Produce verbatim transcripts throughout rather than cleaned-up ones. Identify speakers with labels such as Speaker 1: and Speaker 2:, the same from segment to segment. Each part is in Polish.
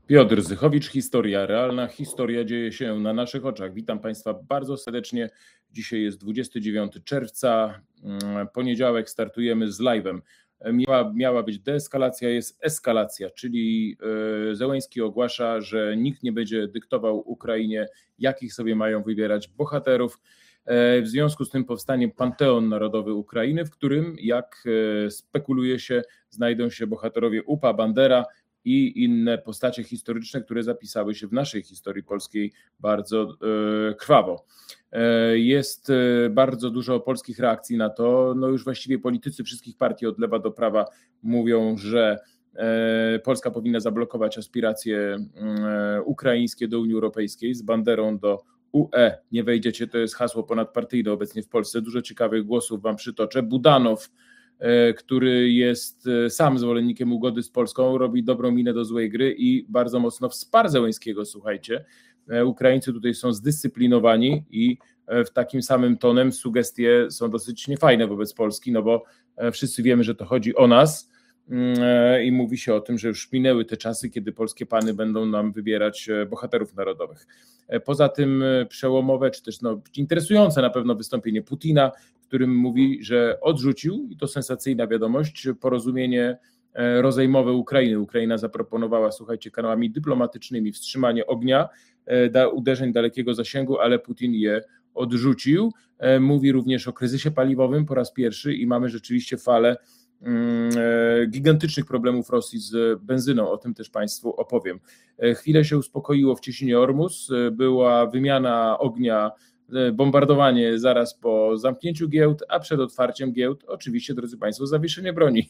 Speaker 1: Piotr Zychowicz, historia realna, historia dzieje się na naszych oczach. Witam Państwa bardzo serdecznie. Dzisiaj jest dwudziestego dziewiątego czerwca, poniedziałek, startujemy z live'em. Miała, miała być deeskalacja, jest eskalacja, czyli Zełenski ogłasza, że nikt nie będzie dyktował Ukrainie, jakich sobie mają wybierać bohaterów. W związku z tym powstanie Panteon Narodowy Ukrainy, w którym, jak spekuluje się, znajdą się bohaterowie U P A, Bandera i inne postacie historyczne, które zapisały się w naszej historii polskiej bardzo krwawo. Jest bardzo dużo polskich reakcji na to. No już właściwie politycy wszystkich partii od lewa do prawa mówią, że Polska powinna zablokować aspiracje ukraińskie do Unii Europejskiej, z banderą do U E nie wejdziecie, to jest hasło ponadpartyjne obecnie w Polsce. Dużo ciekawych głosów wam przytoczę. Budanow, który jest sam zwolennikiem ugody z Polską, robi dobrą minę do złej gry i bardzo mocno wsparł Zełenskiego, słuchajcie. Ukraińcy tutaj są zdyscyplinowani i w takim samym tonem sugestie są dosyć niefajne wobec Polski, no bo wszyscy wiemy, że to chodzi o nas i mówi się o tym, że już minęły te czasy, kiedy polskie pany będą nam wybierać bohaterów narodowych. Poza tym przełomowe, czy też no, interesujące na pewno wystąpienie Putina, w którym mówi, że odrzucił, i to sensacyjna wiadomość, porozumienie rozejmowe Ukrainy. Ukraina zaproponowała, słuchajcie, kanałami dyplomatycznymi wstrzymanie ognia, da uderzeń dalekiego zasięgu, ale Putin je odrzucił. Mówi również o kryzysie paliwowym po raz pierwszy i mamy rzeczywiście falę gigantycznych problemów Rosji z benzyną, o tym też Państwu opowiem. Chwilę się uspokoiło w Cieśninie Ormus, była wymiana ognia, bombardowanie zaraz po zamknięciu giełd, a przed otwarciem giełd oczywiście, drodzy Państwo, zawieszenie broni.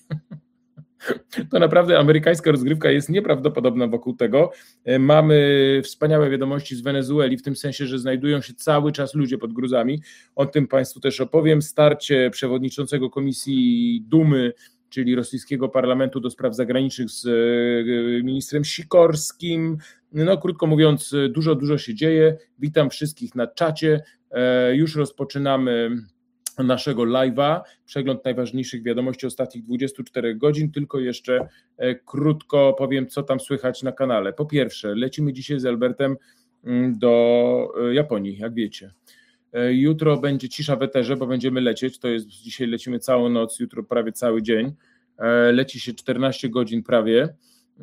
Speaker 1: To naprawdę amerykańska rozgrywka jest nieprawdopodobna wokół tego. Mamy wspaniałe wiadomości z Wenezueli, w tym sensie, że znajdują się cały czas ludzie pod gruzami. O tym Państwu też opowiem. Starcie przewodniczącego Komisji Dumy, czyli rosyjskiego parlamentu do spraw zagranicznych, z ministrem Sikorskim. No krótko mówiąc, dużo, dużo się dzieje. Witam wszystkich na czacie. Już rozpoczynamy naszego live'a, przegląd najważniejszych wiadomości ostatnich dwudziestu czterech godzin, tylko jeszcze krótko powiem, co tam słychać na kanale. Po pierwsze, lecimy dzisiaj z Albertem do Japonii, jak wiecie. Jutro będzie cisza w eterze, bo będziemy lecieć, to jest dzisiaj lecimy całą noc, jutro prawie cały dzień, leci się czternaście godzin prawie,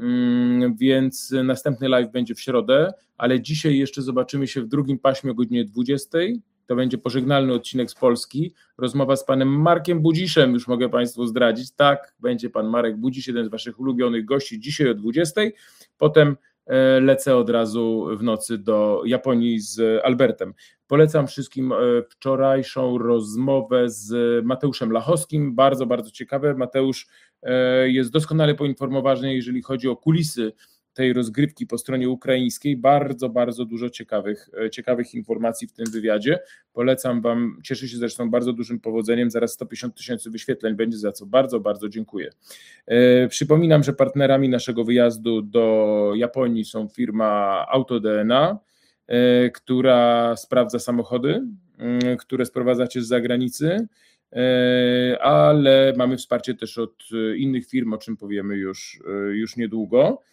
Speaker 1: więc następny live będzie w środę, ale dzisiaj jeszcze zobaczymy się w drugim paśmie o godzinie dwudziestej. To będzie pożegnalny odcinek z Polski, rozmowa z panem Markiem Budziszem, już mogę Państwu zdradzić, tak, będzie pan Marek Budzisz, jeden z waszych ulubionych gości, dzisiaj o dwudziestej, potem lecę od razu w nocy do Japonii z Albertem. Polecam wszystkim wczorajszą rozmowę z Mateuszem Lachowskim, bardzo, bardzo ciekawe. Mateusz jest doskonale poinformowany, jeżeli chodzi o kulisy tej rozgrywki po stronie ukraińskiej. Bardzo, bardzo dużo ciekawych, ciekawych informacji w tym wywiadzie. Polecam wam, cieszę się zresztą bardzo dużym powodzeniem, zaraz sto pięćdziesiąt tysięcy wyświetleń będzie, za co bardzo, bardzo dziękuję. E, przypominam, że partnerami naszego wyjazdu do Japonii są firma AutoDNA, e, która sprawdza samochody, e, które sprowadzacie z zagranicy, e, ale mamy wsparcie też od innych firm, o czym powiemy już, e, już niedługo.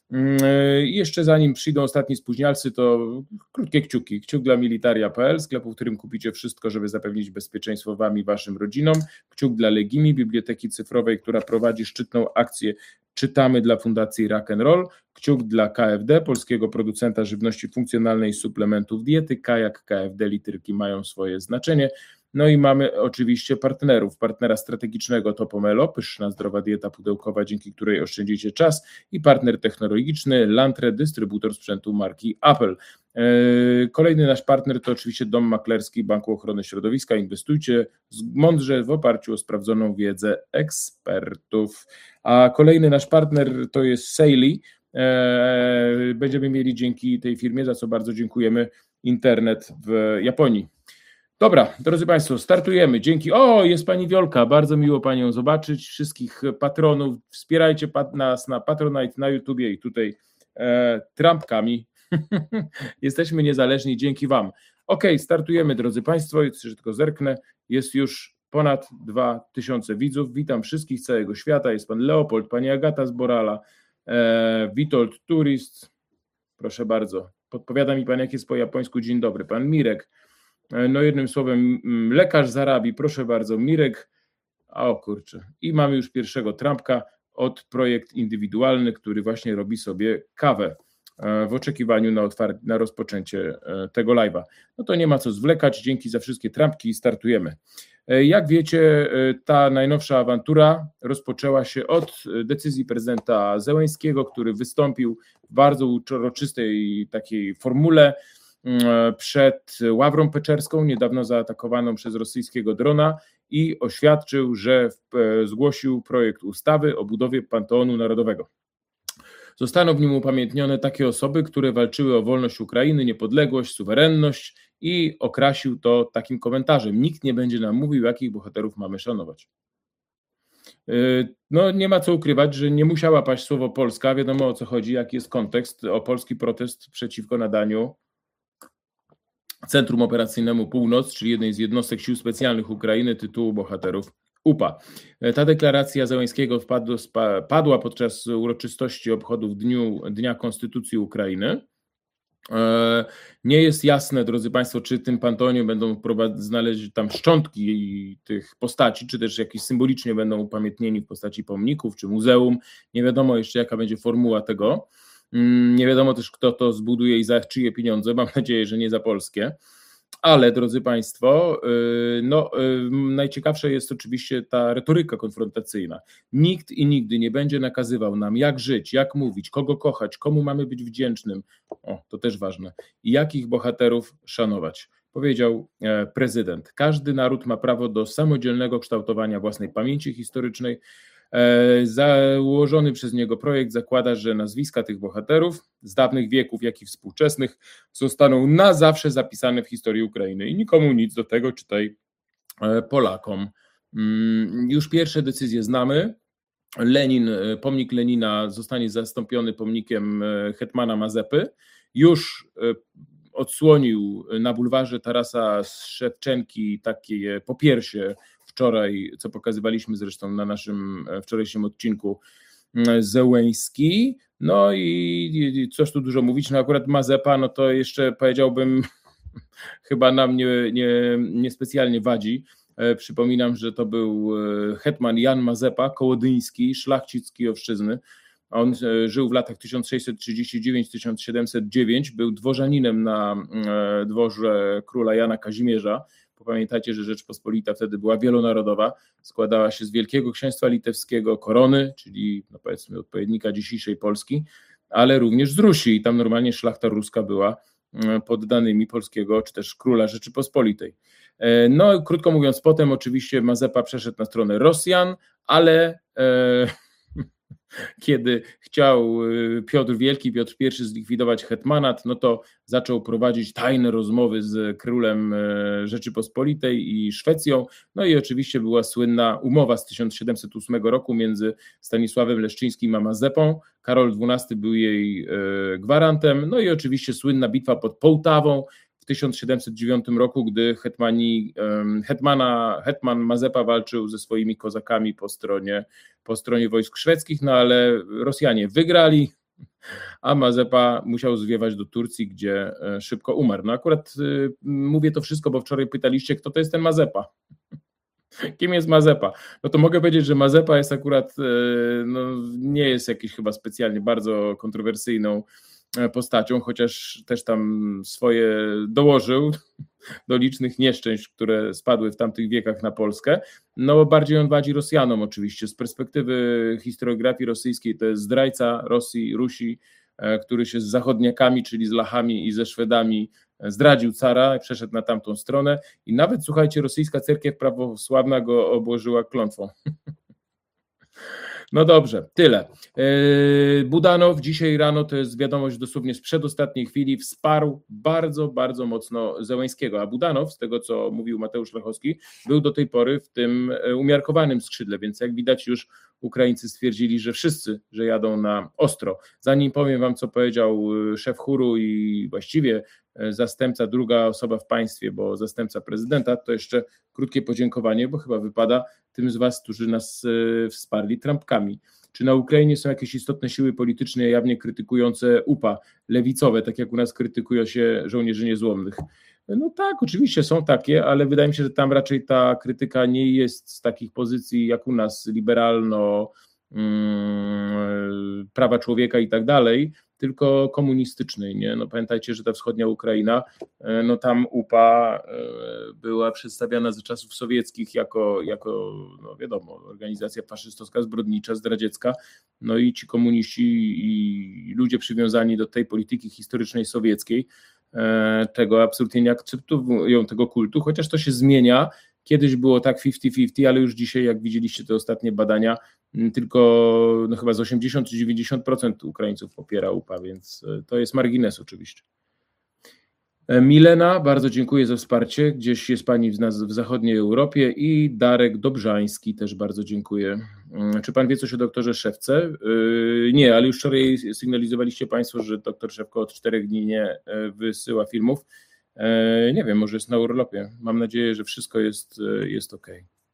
Speaker 1: I jeszcze zanim przyjdą ostatni spóźnialcy, to krótkie kciuki. Kciuk dla militaria kropka p l, sklepu, w którym kupicie wszystko, żeby zapewnić bezpieczeństwo wam i waszym rodzinom. Kciuk dla Legimi, biblioteki cyfrowej, która prowadzi szczytną akcję Czytamy dla Fundacji Rock and Roll. Kciuk dla K F D, polskiego producenta żywności funkcjonalnej i suplementów diety. Kajak, K F D, literki mają swoje znaczenie. No i mamy oczywiście partnerów, partnera strategicznego to Pomelo, pyszna, zdrowa dieta pudełkowa, dzięki której oszczędzicie czas, i partner technologiczny Lantre, dystrybutor sprzętu marki Apple. Kolejny nasz partner to oczywiście Dom Maklerski Banku Ochrony Środowiska. Inwestujcie mądrze w oparciu o sprawdzoną wiedzę ekspertów. A kolejny nasz partner to jest Saily. Będziemy mieli dzięki tej firmie, za co bardzo dziękujemy, internet w Japonii. Dobra, drodzy Państwo, startujemy. Dzięki. O, jest Pani Wiolka, bardzo miło Panią zobaczyć. Wszystkich patronów, wspierajcie nas na Patronite, na YouTubie i tutaj e, trampkami. Jesteśmy niezależni dzięki Wam. Ok, startujemy, drodzy Państwo. Jeszcze tylko zerknę. Jest już ponad dwa tysiące widzów. Witam wszystkich z całego świata. Jest Pan Leopold, Pani Agata z Borala, Witold Turist, proszę bardzo. Podpowiada mi pan, jak jest po japońsku dzień dobry. Pan Mirek. No jednym słowem, lekarz z Arabii, proszę bardzo, Mirek. O kurczę. I mamy już pierwszego trampka od projekt indywidualny, który właśnie robi sobie kawę w oczekiwaniu na, otwar- na rozpoczęcie tego live'a. No to nie ma co zwlekać, dzięki za wszystkie trampki i startujemy. Jak wiecie, ta najnowsza awantura rozpoczęła się od decyzji prezydenta Zełenskiego, który wystąpił w bardzo uroczystej takiej formule przed Ławrą Peczerską, niedawno zaatakowaną przez rosyjskiego drona, i oświadczył, że zgłosił projekt ustawy o budowie Panteonu Narodowego. Zostaną w nim upamiętnione takie osoby, które walczyły o wolność Ukrainy, niepodległość, suwerenność, i okrasił to takim komentarzem: nikt nie będzie nam mówił, jakich bohaterów mamy szanować. No nie ma co ukrywać, że nie musiała paść słowo Polska, wiadomo o co chodzi, jaki jest kontekst, o polski protest przeciwko nadaniu Centrum Operacyjnemu Północ, czyli jednej z jednostek sił specjalnych Ukrainy, tytułu bohaterów U P A. Ta deklaracja Zełenskiego wpadła, padła podczas uroczystości obchodów Dniu, Dnia Konstytucji Ukrainy. Nie jest jasne, drodzy Państwo, czy w tym Panteonie będą znaleźć tam szczątki tych postaci, czy też jakieś symbolicznie będą upamiętnieni w postaci pomników, czy muzeum. Nie wiadomo jeszcze, jaka będzie formuła tego. Nie wiadomo też, kto to zbuduje i za czyje pieniądze. Mam nadzieję, że nie za polskie. Ale, drodzy Państwo, no, najciekawsza jest oczywiście ta retoryka konfrontacyjna. Nikt i nigdy nie będzie nakazywał nam, jak żyć, jak mówić, kogo kochać, komu mamy być wdzięcznym, o, to też ważne, i jakich bohaterów szanować. Powiedział prezydent. Każdy naród ma prawo do samodzielnego kształtowania własnej pamięci historycznej. Założony przez niego projekt zakłada, że nazwiska tych bohaterów z dawnych wieków, jak i współczesnych zostaną na zawsze zapisane w historii Ukrainy i nikomu nic do tego, czytaj Polakom. Już pierwsze decyzje znamy. Lenin, pomnik Lenina zostanie zastąpiony pomnikiem hetmana Mazepy. Już odsłonił na bulwarze Tarasa Szewczenki takie popiersie wczoraj, co pokazywaliśmy zresztą na naszym wczorajszym odcinku, Zełenski. No i coś tu dużo mówić, no akurat Mazepa, no to jeszcze powiedziałbym, chyba nam nie, nie, nie specjalnie wadzi. Przypominam, że to był hetman Jan Mazepa, kołodyński, szlachcic Kijowszczyzny. On żył w latach tysiąc sześćset trzydziestym dziewiątym do tysiąc siedemset dziewiątego, był dworzaninem na dworze króla Jana Kazimierza. Pamiętacie, że Rzeczpospolita wtedy była wielonarodowa, składała się z Wielkiego Księstwa Litewskiego, Korony, czyli no powiedzmy odpowiednika dzisiejszej Polski, ale również z Rusi, i tam normalnie szlachta ruska była poddanymi polskiego, czy też króla Rzeczypospolitej. No krótko mówiąc, potem oczywiście Mazepa przeszedł na stronę Rosjan, ale e, kiedy chciał Piotr Wielki, Piotr Pierwszy zlikwidować hetmanat, no to zaczął prowadzić tajne rozmowy z królem Rzeczypospolitej i Szwecją. No i oczywiście była słynna umowa z tysiąc siedemset ósmego roku między Stanisławem Leszczyńskim a Mazepą. Karol dwunasty był jej gwarantem. No i oczywiście słynna bitwa pod Połtawą w tysiąc siedemset dziewiątym roku, gdy hetmani, hetmana, hetman Mazepa walczył ze swoimi kozakami po stronie, po stronie wojsk szwedzkich, no ale Rosjanie wygrali, a Mazepa musiał zwiewać do Turcji, gdzie szybko umarł. No akurat mówię to wszystko, bo wczoraj pytaliście, kto to jest ten Mazepa. Kim jest Mazepa? No to mogę powiedzieć, że Mazepa jest akurat, no, nie jest jakiś chyba specjalnie bardzo kontrowersyjną postacią, chociaż też tam swoje dołożył do licznych nieszczęść, które spadły w tamtych wiekach na Polskę. No bardziej on wadzi Rosjanom oczywiście. Z perspektywy historiografii rosyjskiej to jest zdrajca Rosji, Rusi, który się z zachodniakami, czyli z Lachami i ze Szwedami zdradził cara i przeszedł na tamtą stronę i nawet, słuchajcie, rosyjska cerkiew prawosławna go obłożyła klątwą. No dobrze, tyle. Budanow dzisiaj rano, to jest wiadomość dosłownie z przedostatniej chwili, wsparł bardzo, bardzo mocno Zełenskiego, a Budanow, z tego co mówił Mateusz Lechowski, był do tej pory w tym umiarkowanym skrzydle, więc jak widać już Ukraińcy stwierdzili, że wszyscy, że jadą na ostro. Zanim powiem wam, co powiedział szef chóru i właściwie zastępca, druga osoba w państwie, bo zastępca prezydenta, to jeszcze krótkie podziękowanie, bo chyba wypada tym z was, którzy nas wsparli trampkami. Czy na Ukrainie są jakieś istotne siły polityczne jawnie krytykujące U P A, lewicowe, tak jak u nas krytykują się żołnierzy niezłomnych? No tak, oczywiście są takie, ale wydaje mi się, że tam raczej ta krytyka nie jest z takich pozycji jak u nas, liberalno, hmm, prawa człowieka i tak dalej, tylko komunistycznej, nie? No pamiętajcie, że ta wschodnia Ukraina, no tam U P A była przedstawiana za czasów sowieckich jako, jako no wiadomo, organizacja faszystowska, zbrodnicza, zdradziecka, no i ci komuniści i ludzie przywiązani do tej polityki historycznej sowieckiej tego absolutnie nie akceptują tego kultu, chociaż to się zmienia. Kiedyś było tak pięćdziesiąt pięćdziesiąt, ale już dzisiaj, jak widzieliście te ostatnie badania, tylko no chyba z osiemdziesiąt czy dziewięćdziesiąt procent Ukraińców popiera U P A, więc to jest margines oczywiście. Milena, bardzo dziękuję za wsparcie. Gdzieś jest pani w nas w zachodniej Europie i Darek Dobrzański, też bardzo dziękuję. Czy pan wie coś o doktorze Szewce? Nie, ale już wczoraj sygnalizowaliście państwo, że doktor Szewko od czterech dni nie wysyła filmów. Nie wiem, może jest na urlopie. Mam nadzieję, że wszystko jest, jest ok.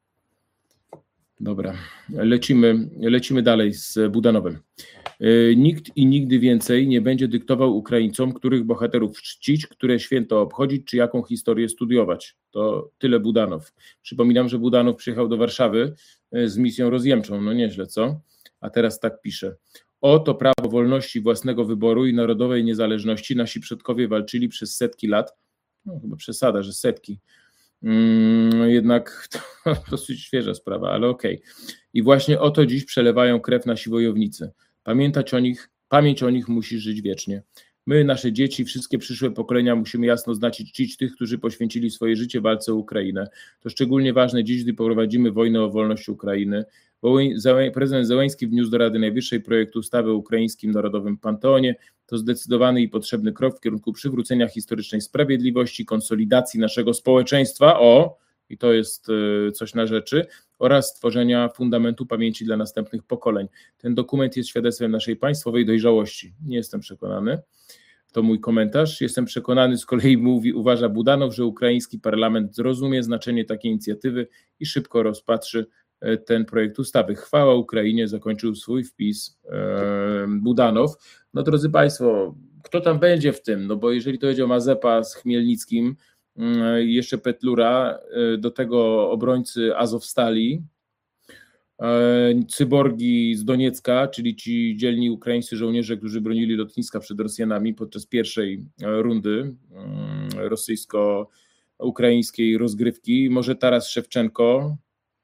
Speaker 1: Dobra, lecimy, lecimy dalej z Budanowem. Nikt i nigdy więcej nie będzie dyktował Ukraińcom, których bohaterów czcić, które święto obchodzić, czy jaką historię studiować. To tyle Budanow. Przypominam, że Budanow przyjechał do Warszawy z misją rozjemczą. No nieźle, co? A teraz tak pisze. O to prawo wolności własnego wyboru i narodowej niezależności nasi przodkowie walczyli przez setki lat. No chyba przesada, że setki. Hmm, jednak to dosyć świeża sprawa, ale okej. Okay. I właśnie o to dziś przelewają krew nasi wojownicy. Pamiętać o nich, pamięć o nich musi żyć wiecznie. My, nasze dzieci, wszystkie przyszłe pokolenia musimy jasno znać i czcić tych, którzy poświęcili swoje życie walce o Ukrainę. To szczególnie ważne dziś, gdy prowadzimy wojnę o wolność Ukrainy. Prezydent Zełenski wniósł do Rady Najwyższej projekt ustawy o ukraińskim narodowym panteonie. To zdecydowany i potrzebny krok w kierunku przywrócenia historycznej sprawiedliwości, konsolidacji naszego społeczeństwa, o, i to jest coś na rzeczy, oraz stworzenia fundamentu pamięci dla następnych pokoleń. Ten dokument jest świadectwem naszej państwowej dojrzałości. Nie jestem przekonany. To mój komentarz. Jestem przekonany, z kolei mówi, uważa Budanow, że ukraiński parlament zrozumie znaczenie takiej inicjatywy i szybko rozpatrzy ten projekt ustawy. Chwała Ukrainie, zakończył swój wpis Budanow. No drodzy Państwo, kto tam będzie w tym? No bo jeżeli to będzie o Mazepa z Chmielnickim, jeszcze Petlura, do tego obrońcy Azowstali, cyborgi z Doniecka, czyli ci dzielni ukraińscy żołnierze, którzy bronili lotniska przed Rosjanami podczas pierwszej rundy rosyjsko-ukraińskiej rozgrywki. Może Taras Szewczenko,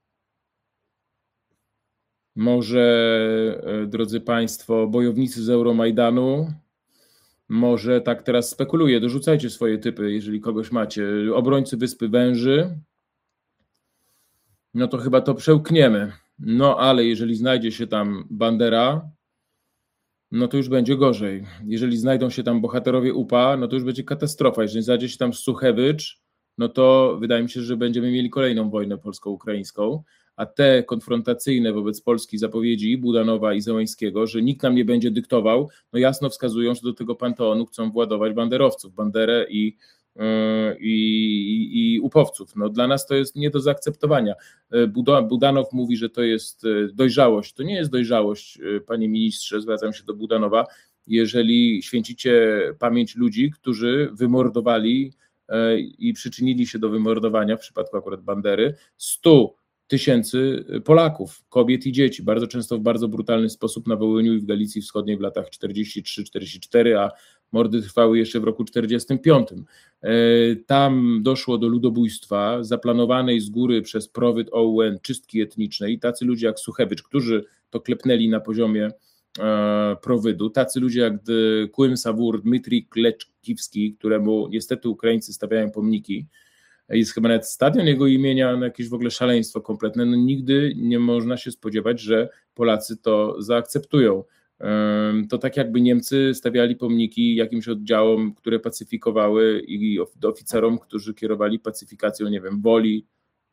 Speaker 1: może, drodzy Państwo, bojownicy z Euromajdanu, może tak teraz spekuluję, dorzucajcie swoje typy, jeżeli kogoś macie. Obrońcy Wyspy Węży, no to chyba to przełkniemy. No ale jeżeli znajdzie się tam Bandera, no to już będzie gorzej. Jeżeli znajdą się tam bohaterowie U P A, no to już będzie katastrofa. Jeżeli znajdzie się tam Suchewicz, no to wydaje mi się, że będziemy mieli kolejną wojnę polsko-ukraińską, a te konfrontacyjne wobec Polski zapowiedzi Budanowa i Zełenskiego, że nikt nam nie będzie dyktował, no jasno wskazują, że do tego panteonu chcą władować banderowców, Banderę i, yy, i, i upowców. No dla nas to jest nie do zaakceptowania. Budanow mówi, że to jest dojrzałość. To nie jest dojrzałość, panie ministrze, zwracam się do Budanowa, jeżeli święcicie pamięć ludzi, którzy wymordowali i przyczynili się do wymordowania, w przypadku akurat Bandery, stu tysięcy Polaków, kobiet i dzieci, bardzo często w bardzo brutalny sposób na Wołyniu i w Galicji Wschodniej w latach czterdziestym trzecim czterdziestym czwartym, a mordy trwały jeszcze w roku czterdziestym piątym. Tam doszło do ludobójstwa zaplanowanej z góry przez Prowyd O U N czystki etnicznej. Tacy ludzie jak Suchewicz, którzy to klepnęli na poziomie Prowydu, tacy ludzie jak Kłym Sawur, Dmitrij Kleczkiwski, któremu niestety Ukraińcy stawiają pomniki. Jest chyba nawet stadion jego imienia, no jakieś w ogóle szaleństwo kompletne. No nigdy nie można się spodziewać, że Polacy to zaakceptują. To tak jakby Niemcy stawiali pomniki jakimś oddziałom, które pacyfikowały, i oficerom, którzy kierowali pacyfikacją, nie wiem, Woli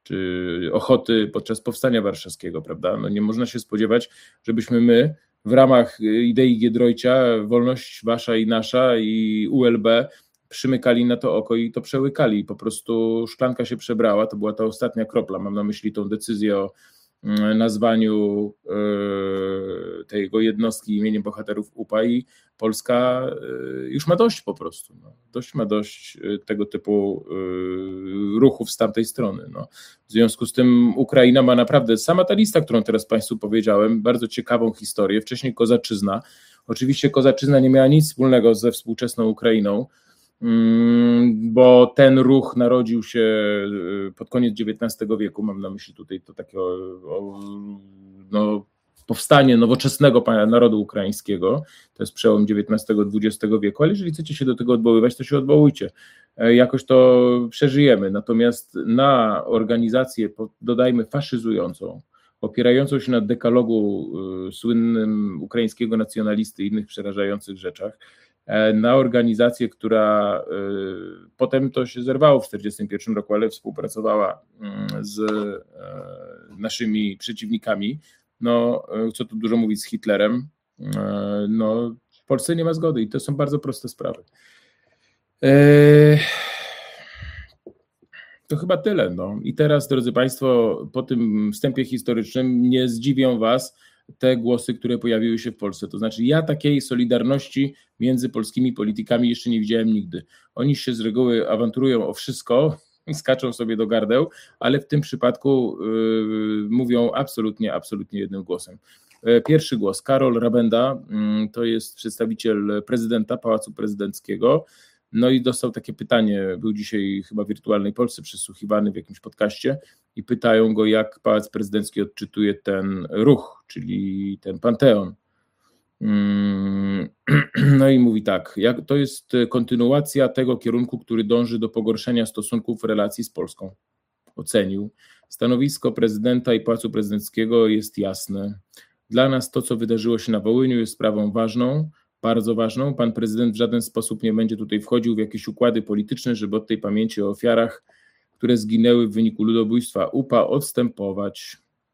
Speaker 1: czy ochoty podczas Powstania Warszawskiego, prawda? No nie można się spodziewać, żebyśmy my w ramach idei Giedroycia, wolność wasza i nasza i U L B przymykali na to oko i to przełykali. Po prostu szklanka się przebrała, to była ta ostatnia kropla. Mam na myśli tą decyzję o nazwaniu tego jednostki imieniem bohaterów U P A i Polska już ma dość po prostu. No. Dość ma dość tego typu ruchów z tamtej strony. No. W związku z tym Ukraina ma naprawdę, sama ta lista, którą teraz Państwu powiedziałem, bardzo ciekawą historię. Wcześniej Kozaczyzna. Oczywiście Kozaczyzna nie miała nic wspólnego ze współczesną Ukrainą, bo ten ruch narodził się pod koniec dziewiętnastego wieku, mam na myśli tutaj to takie no, powstanie nowoczesnego narodu ukraińskiego, to jest przełom dziewiętnastego dwudziestego wieku, ale jeżeli chcecie się do tego odwoływać, to się odwołujcie, jakoś to przeżyjemy, natomiast na organizację, dodajmy faszyzującą, opierającą się na dekalogu słynnym ukraińskiego nacjonalisty i innych przerażających rzeczach, na organizację, która potem to się zerwało w tysiąc dziewięćset czterdziestym pierwszym roku, ale współpracowała z naszymi przeciwnikami, no co tu dużo mówić, z Hitlerem, no w Polsce nie ma zgody i to są bardzo proste sprawy. To chyba tyle. No. I teraz, drodzy Państwo, po tym wstępie historycznym nie zdziwią Was te głosy, które pojawiły się w Polsce. To znaczy ja takiej solidarności między polskimi politykami jeszcze nie widziałem nigdy. Oni się z reguły awanturują o wszystko, skaczą sobie do gardeł, ale w tym przypadku yy, mówią absolutnie, absolutnie jednym głosem. Pierwszy głos, Karol Rabenda, yy, to jest przedstawiciel prezydenta, Pałacu Prezydenckiego. No i dostał takie pytanie, był dzisiaj chyba w Wirtualnej Polsce przesłuchiwany w jakimś podcaście i pytają go, jak Pałac Prezydencki odczytuje ten ruch, czyli ten Panteon. No i mówi tak, jak, to jest kontynuacja tego kierunku, który dąży do pogorszenia stosunków w relacji z Polską. Ocenił. Stanowisko prezydenta i Pałacu Prezydenckiego jest jasne. Dla nas to, co wydarzyło się na Wołyniu, jest sprawą ważną, bardzo ważną. Pan prezydent w żaden sposób nie będzie tutaj wchodził w jakieś układy polityczne, żeby od tej pamięci o ofiarach, które zginęły w wyniku ludobójstwa U P A, odstępować.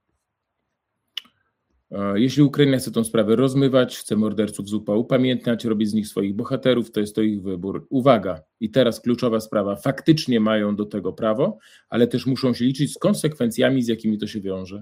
Speaker 1: Jeśli Ukraina chce tę sprawę rozmywać, chce morderców z U P A upamiętniać, robić z nich swoich bohaterów, to jest to ich wybór. Uwaga, i teraz kluczowa sprawa, faktycznie mają do tego prawo, ale też muszą się liczyć z konsekwencjami, z jakimi to się wiąże.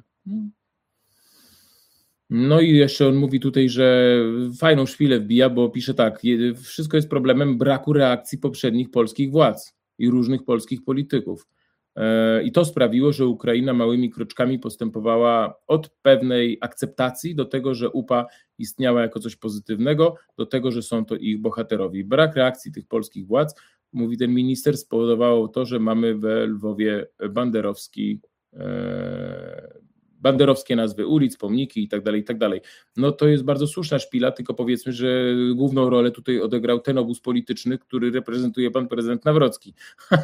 Speaker 1: No i jeszcze on mówi tutaj, że fajną szpilę wbija, bo pisze tak, wszystko jest problemem braku reakcji poprzednich polskich władz i różnych polskich polityków. I to sprawiło, że Ukraina małymi kroczkami postępowała od pewnej akceptacji do tego, że U P A istniała jako coś pozytywnego, do tego, że są to ich bohaterowie. Brak reakcji tych polskich władz, mówi ten minister, spowodowało to, że mamy we Lwowie banderowski banderowskie nazwy ulic, pomniki i tak dalej, i tak dalej. No to jest bardzo słuszna szpila, tylko powiedzmy, że główną rolę tutaj odegrał ten obóz polityczny, który reprezentuje pan prezydent Nawrocki.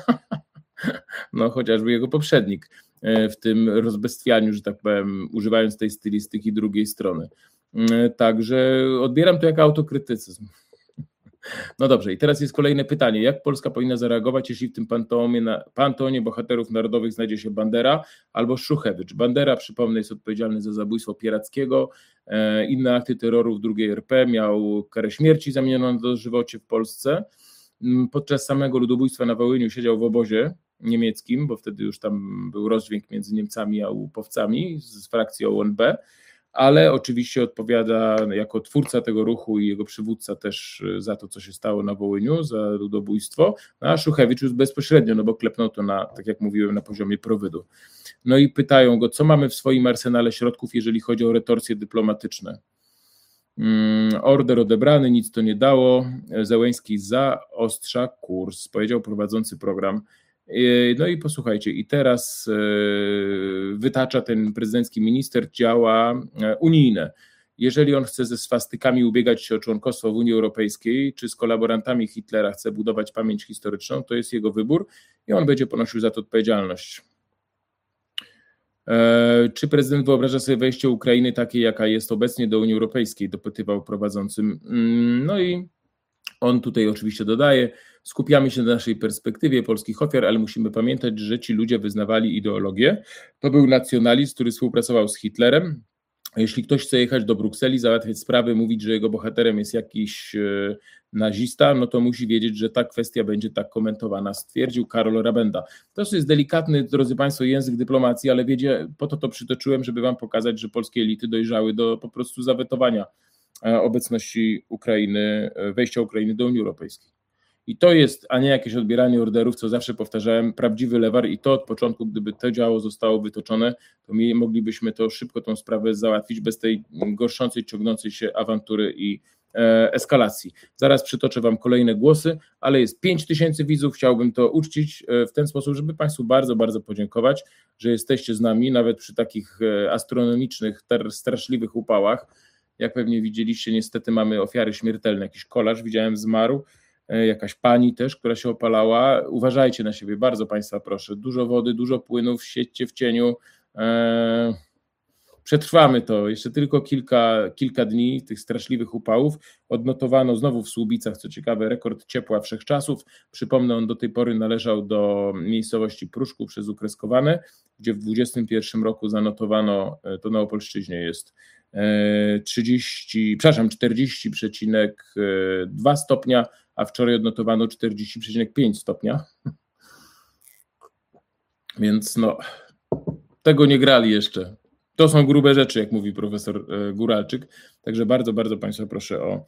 Speaker 1: No chociażby jego poprzednik w tym rozbestwianiu, że tak powiem, używając tej stylistyki drugiej strony. Także odbieram to jako autokrytycyzm. No dobrze, i teraz jest kolejne pytanie. Jak Polska powinna zareagować, jeśli w tym panteonie, na, panteonie bohaterów narodowych znajdzie się Bandera albo Szuchewicz? Bandera, przypomnę, jest odpowiedzialny za zabójstwo Pierackiego, e, inne akty terroru w drugiej R P, miał karę śmierci zamienioną na dożywocie w Polsce. Podczas samego ludobójstwa na Wołyniu siedział w obozie niemieckim, bo wtedy już tam był rozdźwięk między Niemcami a łupowcami z frakcji O N B, ale oczywiście odpowiada jako twórca tego ruchu i jego przywódca też za to, co się stało na Wołyniu, za ludobójstwo, a Szuchewicz już bezpośrednio, no bo klepnął to na, tak jak mówiłem, na poziomie prowydu. No i pytają go, co mamy w swoim arsenale środków, jeżeli chodzi o retorsje dyplomatyczne. Order odebrany, nic to nie dało, Zełenski zaostrza kurs, powiedział prowadzący program. No i posłuchajcie, i teraz wytacza ten prezydencki minister działa unijne. Jeżeli on chce ze swastykami ubiegać się o członkostwo w Unii Europejskiej, czy z kolaborantami Hitlera chce budować pamięć historyczną, to jest jego wybór i on będzie ponosił za to odpowiedzialność. Czy prezydent wyobraża sobie wejście Ukrainy takiej, jaka jest obecnie, do Unii Europejskiej? Dopytywał prowadzącym. No i On tutaj oczywiście dodaje, skupiamy się na naszej perspektywie polskich ofiar, ale musimy pamiętać, że ci ludzie wyznawali ideologię. To był nacjonalizm, który współpracował z Hitlerem. Jeśli ktoś chce jechać do Brukseli, załatwiać sprawy, mówić, że jego bohaterem jest jakiś e, nazista, no to musi wiedzieć, że ta kwestia będzie tak komentowana, stwierdził Karol Rabenda. To jest delikatny, drodzy Państwo, język dyplomacji, ale wiecie, po to to przytoczyłem, żeby Wam pokazać, że polskie elity dojrzały do po prostu zawetowania obecności Ukrainy, wejścia Ukrainy do Unii Europejskiej. I to jest, a nie jakieś odbieranie orderów, co zawsze powtarzałem, prawdziwy lewar i to od początku, gdyby to działo zostało wytoczone, to my moglibyśmy to szybko tą sprawę załatwić bez tej gorszącej, ciągnącej się awantury i e, eskalacji. Zaraz przytoczę Wam kolejne głosy, ale jest pięć tysięcy widzów, chciałbym to uczcić w ten sposób, żeby Państwu bardzo, bardzo podziękować, że jesteście z nami, nawet przy takich astronomicznych, straszliwych upałach. Jak pewnie widzieliście, niestety mamy ofiary śmiertelne. Jakiś kolarz widziałem zmarł, jakaś pani też, która się opalała. Uważajcie na siebie, bardzo Państwa proszę. Dużo wody, dużo płynów, siedźcie w cieniu. Eee, przetrwamy to. Jeszcze tylko kilka, kilka dni tych straszliwych upałów. Odnotowano znowu w Słubicach, co ciekawe, rekord ciepła wszechczasów. Przypomnę, on do tej pory należał do miejscowości Pruszków przez Ukreskowane, gdzie w dwudziestym pierwszym roku zanotowano, to na Opolszczyźnie jest, trzydzieści, przepraszam, czterdzieści przecinek dwa stopnia, a wczoraj odnotowano czterdzieści przecinek pięć stopnia. Więc no, tego nie grali jeszcze. To są grube rzeczy, jak mówi profesor Góralczyk. Także bardzo, bardzo Państwa proszę o,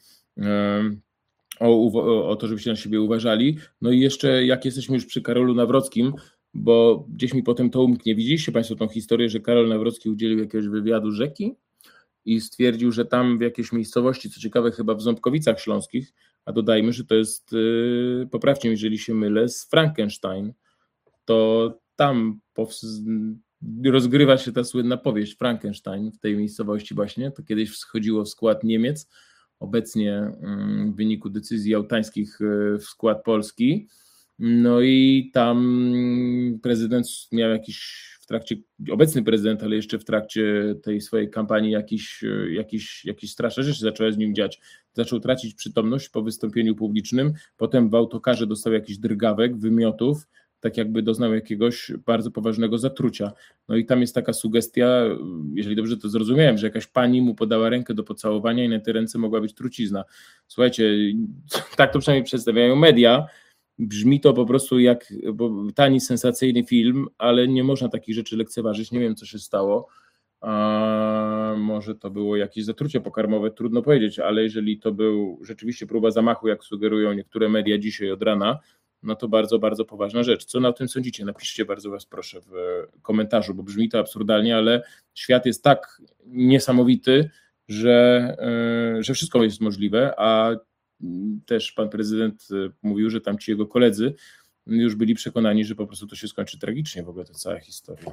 Speaker 1: o, o to, żebyście na siebie uważali. No i jeszcze, jak jesteśmy już przy Karolu Nawrockim, bo gdzieś mi potem to umknie. Widzieliście Państwo tą historię, że Karol Nawrocki udzielił jakiegoś wywiadu Rzeki i stwierdził, że tam w jakiejś miejscowości, co ciekawe chyba w Ząbkowicach Śląskich, a dodajmy, że to jest, yy, poprawcie mnie, jeżeli się mylę, z Frankenstein, to tam powst- rozgrywa się ta słynna powieść Frankenstein w tej miejscowości właśnie, to kiedyś wchodziło w skład Niemiec, obecnie yy, w wyniku decyzji jałtańskich yy, w skład Polski, no i tam prezydent miał jakiś w trakcie, obecny prezydent, ale jeszcze w trakcie tej swojej kampanii jakiś, jakiś, jakiś straszne rzeczy zaczęły z nim dziać. Zaczął tracić przytomność po wystąpieniu publicznym, potem w autokarze dostał jakiś drgawek, wymiotów, tak jakby doznał jakiegoś bardzo poważnego zatrucia. No i tam jest taka sugestia, jeżeli dobrze to zrozumiałem, że jakaś pani mu podała rękę do pocałowania i na tej ręce mogła być trucizna. Słuchajcie, tak to przynajmniej przedstawiają media. Brzmi to po prostu jak tani, sensacyjny film, ale nie można takich rzeczy lekceważyć. Nie wiem, co się stało. A może to było jakieś zatrucie pokarmowe, trudno powiedzieć, ale jeżeli to był rzeczywiście próba zamachu, jak sugerują niektóre media dzisiaj od rana, no to bardzo, bardzo poważna rzecz. Co na tym sądzicie? Napiszcie, bardzo Was proszę, w komentarzu, bo brzmi to absurdalnie, ale świat jest tak niesamowity, że, że wszystko jest możliwe, a też pan prezydent mówił, że tam ci jego koledzy już byli przekonani, że po prostu to się skończy tragicznie, w ogóle ta cała historia.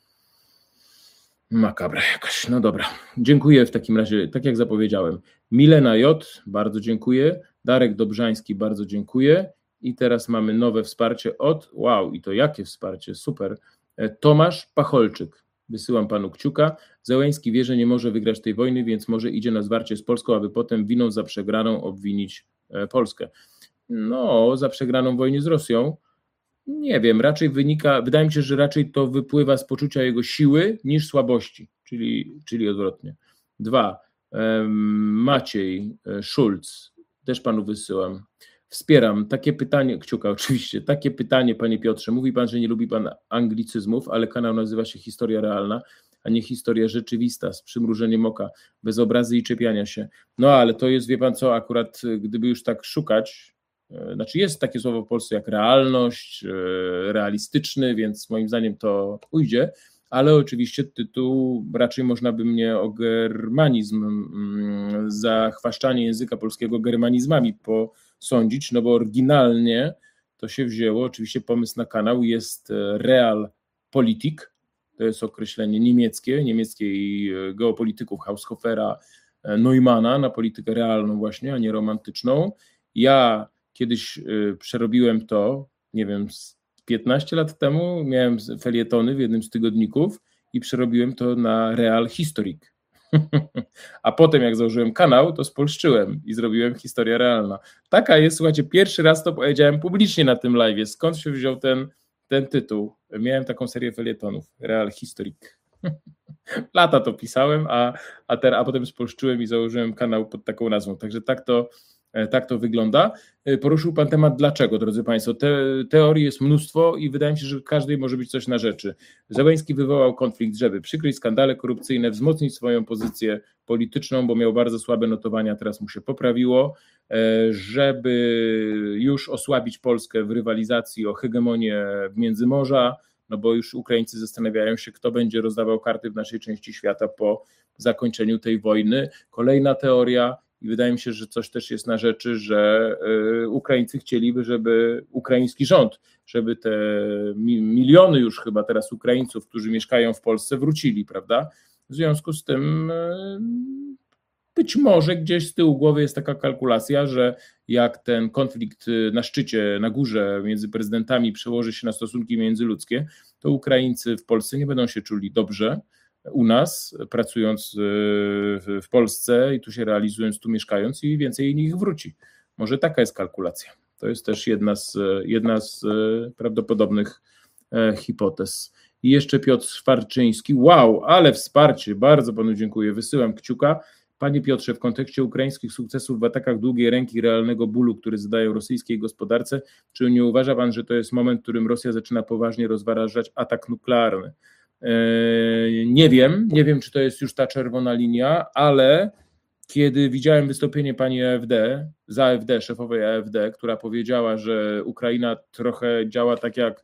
Speaker 1: Makabra jakaś, no dobra. Dziękuję w takim razie, tak jak zapowiedziałem. Milena J, bardzo dziękuję. Darek Dobrzański, bardzo dziękuję. I teraz mamy nowe wsparcie od, wow, i to jakie wsparcie, super. Tomasz Pacholczyk. Wysyłam panu kciuka. Zełenski wie, że nie może wygrać tej wojny, więc może idzie na zwarcie z Polską, aby potem winą za przegraną obwinić Polskę. No, za przegraną wojnie z Rosją, nie wiem, raczej wynika, wydaje mi się, że raczej to wypływa z poczucia jego siły niż słabości, czyli, czyli odwrotnie. Dwa, Maciej Szulc, też panu wysyłam. Wspieram. Takie pytanie, kciuka oczywiście, takie pytanie, panie Piotrze. Mówi pan, że nie lubi pan anglicyzmów, ale kanał nazywa się Historia Realna, a nie historia rzeczywista, z przymrużeniem oka, bez obrazy i czepiania się. No ale to jest, wie pan co, akurat gdyby już tak szukać, znaczy jest takie słowo w Polsce jak realność, realistyczny, więc moim zdaniem to ujdzie, ale oczywiście tytuł raczej można by mnie o germanizm, zachwaszczanie języka polskiego germanizmami posądzić, no bo oryginalnie to się wzięło, oczywiście pomysł na kanał jest Realpolitik, to jest określenie niemieckie, niemieckiej geopolityków Haushofera, Neumana na politykę realną właśnie, a nie romantyczną. Ja kiedyś przerobiłem to, nie wiem, piętnaście lat temu, miałem felietony w jednym z tygodników i przerobiłem to na Real Historic. A potem jak założyłem kanał, to spolszczyłem i zrobiłem historia realna. Taka jest, słuchajcie, pierwszy raz to powiedziałem publicznie na tym live'ie. Skąd się wziął ten, ten tytuł? Miałem taką serię felietonów, Real Historique. Lata to pisałem, a, a, ter, a potem spolszczyłem i założyłem kanał pod taką nazwą. Także tak to, tak to wygląda. Poruszył Pan temat dlaczego, drodzy Państwo. Te, teorii jest mnóstwo i wydaje mi się, że w każdej może być coś na rzeczy. Zełenski wywołał konflikt, żeby przykryć skandale korupcyjne, wzmocnić swoją pozycję polityczną, bo miał bardzo słabe notowania, teraz mu się poprawiło, żeby już osłabić Polskę w rywalizacji o hegemonię w Międzymorza, no bo już Ukraińcy zastanawiają się, kto będzie rozdawał karty w naszej części świata po zakończeniu tej wojny. Kolejna teoria, i wydaje mi się, że coś też jest na rzeczy, że Ukraińcy chcieliby, żeby ukraiński rząd, żeby te miliony już chyba teraz Ukraińców, którzy mieszkają w Polsce, wrócili, prawda? W związku z tym być może gdzieś z tyłu głowy jest taka kalkulacja, że jak ten konflikt na szczycie, na górze między prezydentami przełoży się na stosunki międzyludzkie, to Ukraińcy w Polsce nie będą się czuli dobrze u nas, pracując w Polsce i tu się realizując, tu mieszkając i więcej nich wróci. Może taka jest kalkulacja. To jest też jedna z, jedna z prawdopodobnych hipotez. I jeszcze Piotr Szwarczyński. Wow, ale wsparcie, bardzo Panu dziękuję, wysyłam kciuka. Panie Piotrze, w kontekście ukraińskich sukcesów w atakach długiej ręki, realnego bólu, który zadają rosyjskiej gospodarce, czy nie uważa Pan, że to jest moment, w którym Rosja zaczyna poważnie rozważać atak nuklearny? Nie wiem, nie wiem, czy to jest już ta czerwona linia, ale kiedy widziałem wystąpienie pani A F D, z A F D, szefowej A F D, która powiedziała, że Ukraina trochę działa tak jak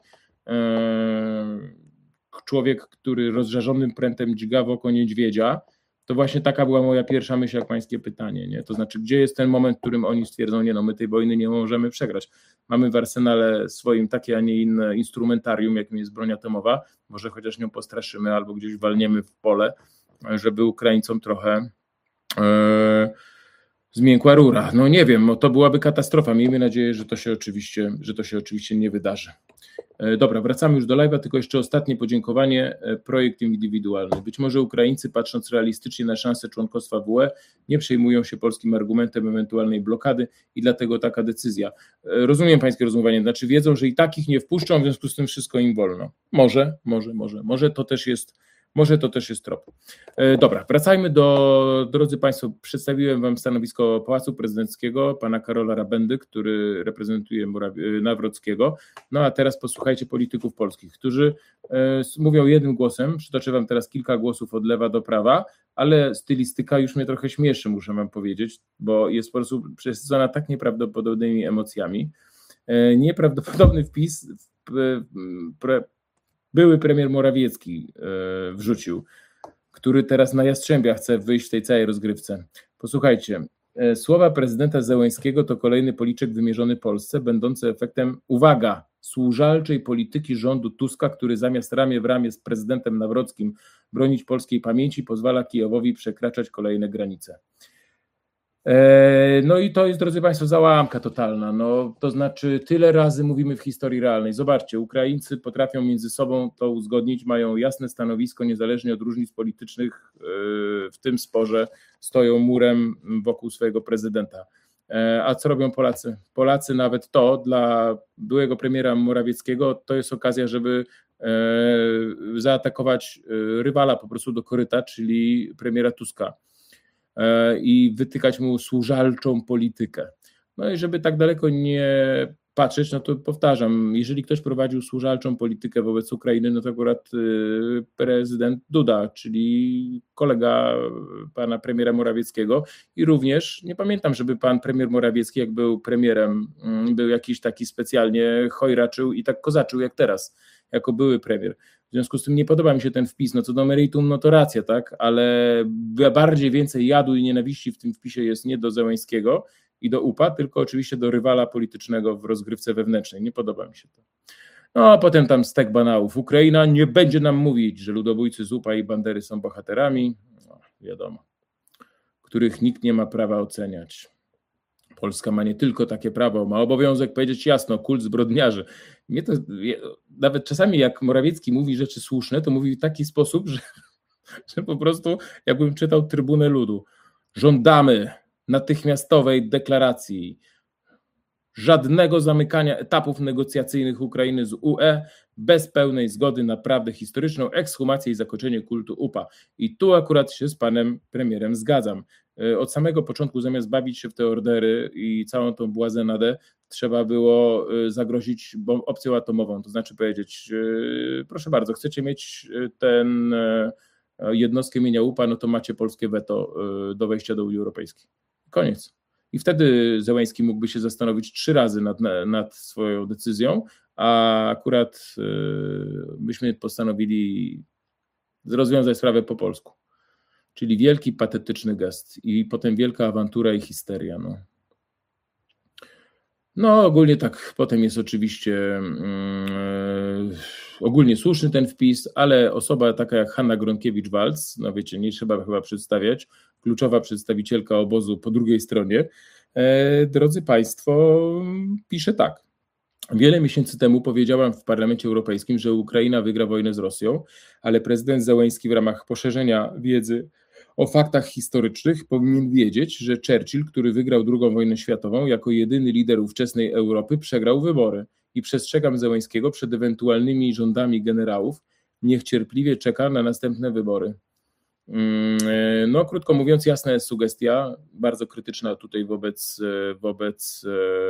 Speaker 1: człowiek, który rozżarzonym prętem dźga w oko niedźwiedzia, to właśnie taka była moja pierwsza myśl, jak pańskie pytanie, nie? To znaczy, gdzie jest ten moment, w którym oni stwierdzą, nie no, my tej wojny nie możemy przegrać. Mamy w arsenale swoim takie, a nie inne instrumentarium, jakim jest broń atomowa, może chociaż nią postraszymy albo gdzieś walniemy w pole, żeby Ukraińcom trochę e, zmiękła rura. No nie wiem, no to byłaby katastrofa. Miejmy nadzieję, że to się oczywiście, że to się oczywiście nie wydarzy. Dobra, wracamy już do live'a, tylko jeszcze ostatnie podziękowanie, projekt indywidualny. Być może Ukraińcy, patrząc realistycznie na szansę członkostwa w U E, nie przejmują się polskim argumentem ewentualnej blokady i dlatego taka decyzja. Rozumiem pańskie rozumowanie, znaczy wiedzą, że i takich nie wpuszczą, w związku z tym wszystko im wolno. Może, może, może, może to też jest Może to też jest trop. Dobra, wracajmy do, drodzy Państwo, przedstawiłem Wam stanowisko Pałacu Prezydenckiego, pana Karola Rabendy, który reprezentuje Morawi- Nawrockiego. No a teraz posłuchajcie polityków polskich, którzy e, mówią jednym głosem. Przytoczę Wam teraz kilka głosów od lewa do prawa, ale stylistyka już mnie trochę śmieszy, muszę Wam powiedzieć, bo jest po prostu przesycona tak nieprawdopodobnymi emocjami. E, nieprawdopodobny wpis w, w, w, były premier Morawiecki wrzucił, który teraz na Jastrzębia chce wyjść w tej całej rozgrywce. Posłuchajcie, słowa prezydenta Zełenskiego to kolejny policzek wymierzony Polsce, będący efektem, uwaga, służalczej polityki rządu Tuska, który zamiast ramię w ramię z prezydentem Nawrockim bronić polskiej pamięci, pozwala Kijowowi przekraczać kolejne granice. No i to jest, drodzy Państwo, załamka totalna. No, to znaczy tyle razy mówimy w historii realnej. Zobaczcie, Ukraińcy potrafią między sobą to uzgodnić, mają jasne stanowisko, niezależnie od różnic politycznych w tym sporze, stoją murem wokół swojego prezydenta. A co robią Polacy? Polacy nawet to dla byłego premiera Morawieckiego to jest okazja, żeby zaatakować rywala po prostu do koryta, czyli premiera Tuska, i wytykać mu służalczą politykę. No i żeby tak daleko nie patrzeć, no to powtarzam, jeżeli ktoś prowadził służalczą politykę wobec Ukrainy, no to akurat prezydent Duda, czyli kolega pana premiera Morawieckiego i również nie pamiętam, żeby pan premier Morawiecki, jak był premierem, był jakiś taki specjalnie chojraczył i tak kozaczył jak teraz, jako były premier. W związku z tym nie podoba mi się ten wpis, no co do meritum, no to racja, tak, ale bardziej więcej jadu i nienawiści w tym wpisie jest nie do Zełenskiego i do U P A, tylko oczywiście do rywala politycznego w rozgrywce wewnętrznej. Nie podoba mi się to. No a potem tam stek banałów. Ukraina nie będzie nam mówić, że ludobójcy z U P A i Bandery są bohaterami, no, wiadomo, których nikt nie ma prawa oceniać. Polska ma nie tylko takie prawo, ma obowiązek powiedzieć jasno, kult zbrodniarzy. Mnie to, nawet czasami jak Morawiecki mówi rzeczy słuszne, to mówi w taki sposób, że że po prostu jakbym czytał Trybunę Ludu. Żądamy natychmiastowej deklaracji żadnego zamykania etapów negocjacyjnych Ukrainy z U E bez pełnej zgody na prawdę historyczną, ekshumację i zakończenie kultu U P A. I tu akurat się z panem premierem zgadzam. Od samego początku, zamiast bawić się w te ordery i całą tą błazenadę, trzeba było zagrozić opcją atomową, to znaczy powiedzieć, proszę bardzo, chcecie mieć ten jednostkę imienia U P A, no to macie polskie weto do wejścia do Unii Europejskiej. Koniec. I wtedy Zełenski mógłby się zastanowić trzy razy nad, nad swoją decyzją, a akurat myśmy postanowili rozwiązać sprawę po polsku. Czyli wielki, patetyczny gest i potem wielka awantura i histeria. No, no ogólnie tak, potem jest oczywiście yy, ogólnie słuszny ten wpis, ale osoba taka jak Hanna Gronkiewicz-Waltz, no wiecie, nie trzeba chyba przedstawiać, kluczowa przedstawicielka obozu po drugiej stronie, e, drodzy Państwo, pisze tak. Wiele miesięcy temu powiedziałam w Parlamencie Europejskim, że Ukraina wygra wojnę z Rosją, ale prezydent Zełenski w ramach poszerzenia wiedzy o faktach historycznych powinien wiedzieć, że Churchill, który wygrał drugą wojnę światową, jako jedyny lider ówczesnej Europy przegrał wybory. I przestrzegam Zełenskiego przed ewentualnymi rządami generałów, niech cierpliwie czeka na następne wybory. No, krótko mówiąc, jasna jest sugestia, bardzo krytyczna tutaj wobec, wobec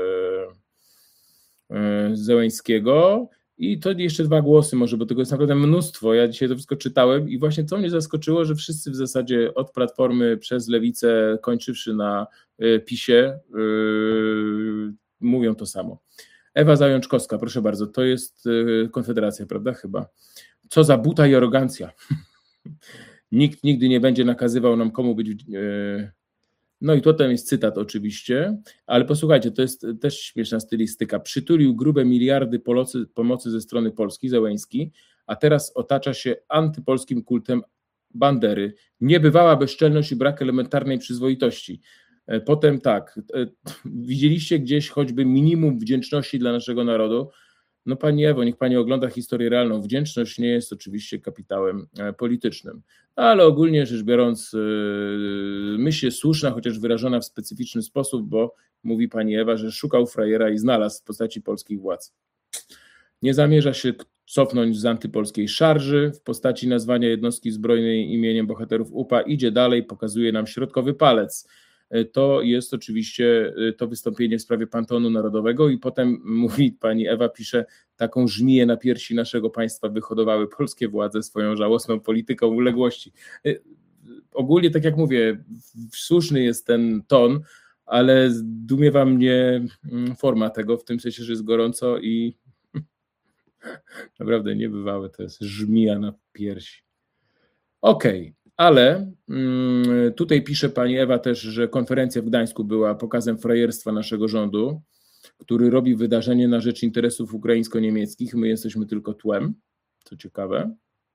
Speaker 1: Zełenskiego. I to jeszcze dwa głosy może, bo tego jest naprawdę mnóstwo. Ja dzisiaj to wszystko czytałem i właśnie co mnie zaskoczyło, że wszyscy w zasadzie od Platformy przez Lewicę, kończywszy na PiSie, yy, mówią to samo. Ewa Zajączkowska, proszę bardzo, to jest Konfederacja, prawda? Chyba. Co za buta i arogancja. Nikt nigdy nie będzie nakazywał nam, komu być... Yy, No i tutaj jest cytat oczywiście, ale posłuchajcie, to jest też śmieszna stylistyka. Przytulił grube miliardy pomocy, pomocy ze strony Polski, Zełenski, a teraz otacza się antypolskim kultem Bandery. Niebywała bezczelność i brak elementarnej przyzwoitości. Potem tak, widzieliście gdzieś choćby minimum wdzięczności dla naszego narodu? No Pani Ewo, niech Pani ogląda historię realną. Wdzięczność nie jest oczywiście kapitałem politycznym, ale ogólnie rzecz biorąc myśl jest słuszna, chociaż wyrażona w specyficzny sposób, bo mówi Pani Ewa, że szukał frajera i znalazł w postaci polskich władz. Nie zamierza się cofnąć z antypolskiej szarży w postaci nazwania jednostki zbrojnej imieniem bohaterów U P A. Idzie dalej, pokazuje nam środkowy palec. To jest oczywiście to wystąpienie w sprawie Panteonu Narodowego i potem mówi, pani Ewa pisze, taką żmiję na piersi naszego państwa wyhodowały polskie władze swoją żałosną polityką uległości. Ogólnie, tak jak mówię, słuszny jest ten ton, ale zdumiewa mnie forma tego, w tym sensie, że jest gorąco i naprawdę niebywałe, to jest żmija na piersi. Okej. Okay. Ale tutaj pisze pani Ewa też, że konferencja w Gdańsku była pokazem frajerstwa naszego rządu, który robi wydarzenie na rzecz interesów ukraińsko-niemieckich. My jesteśmy tylko tłem, co ciekawe.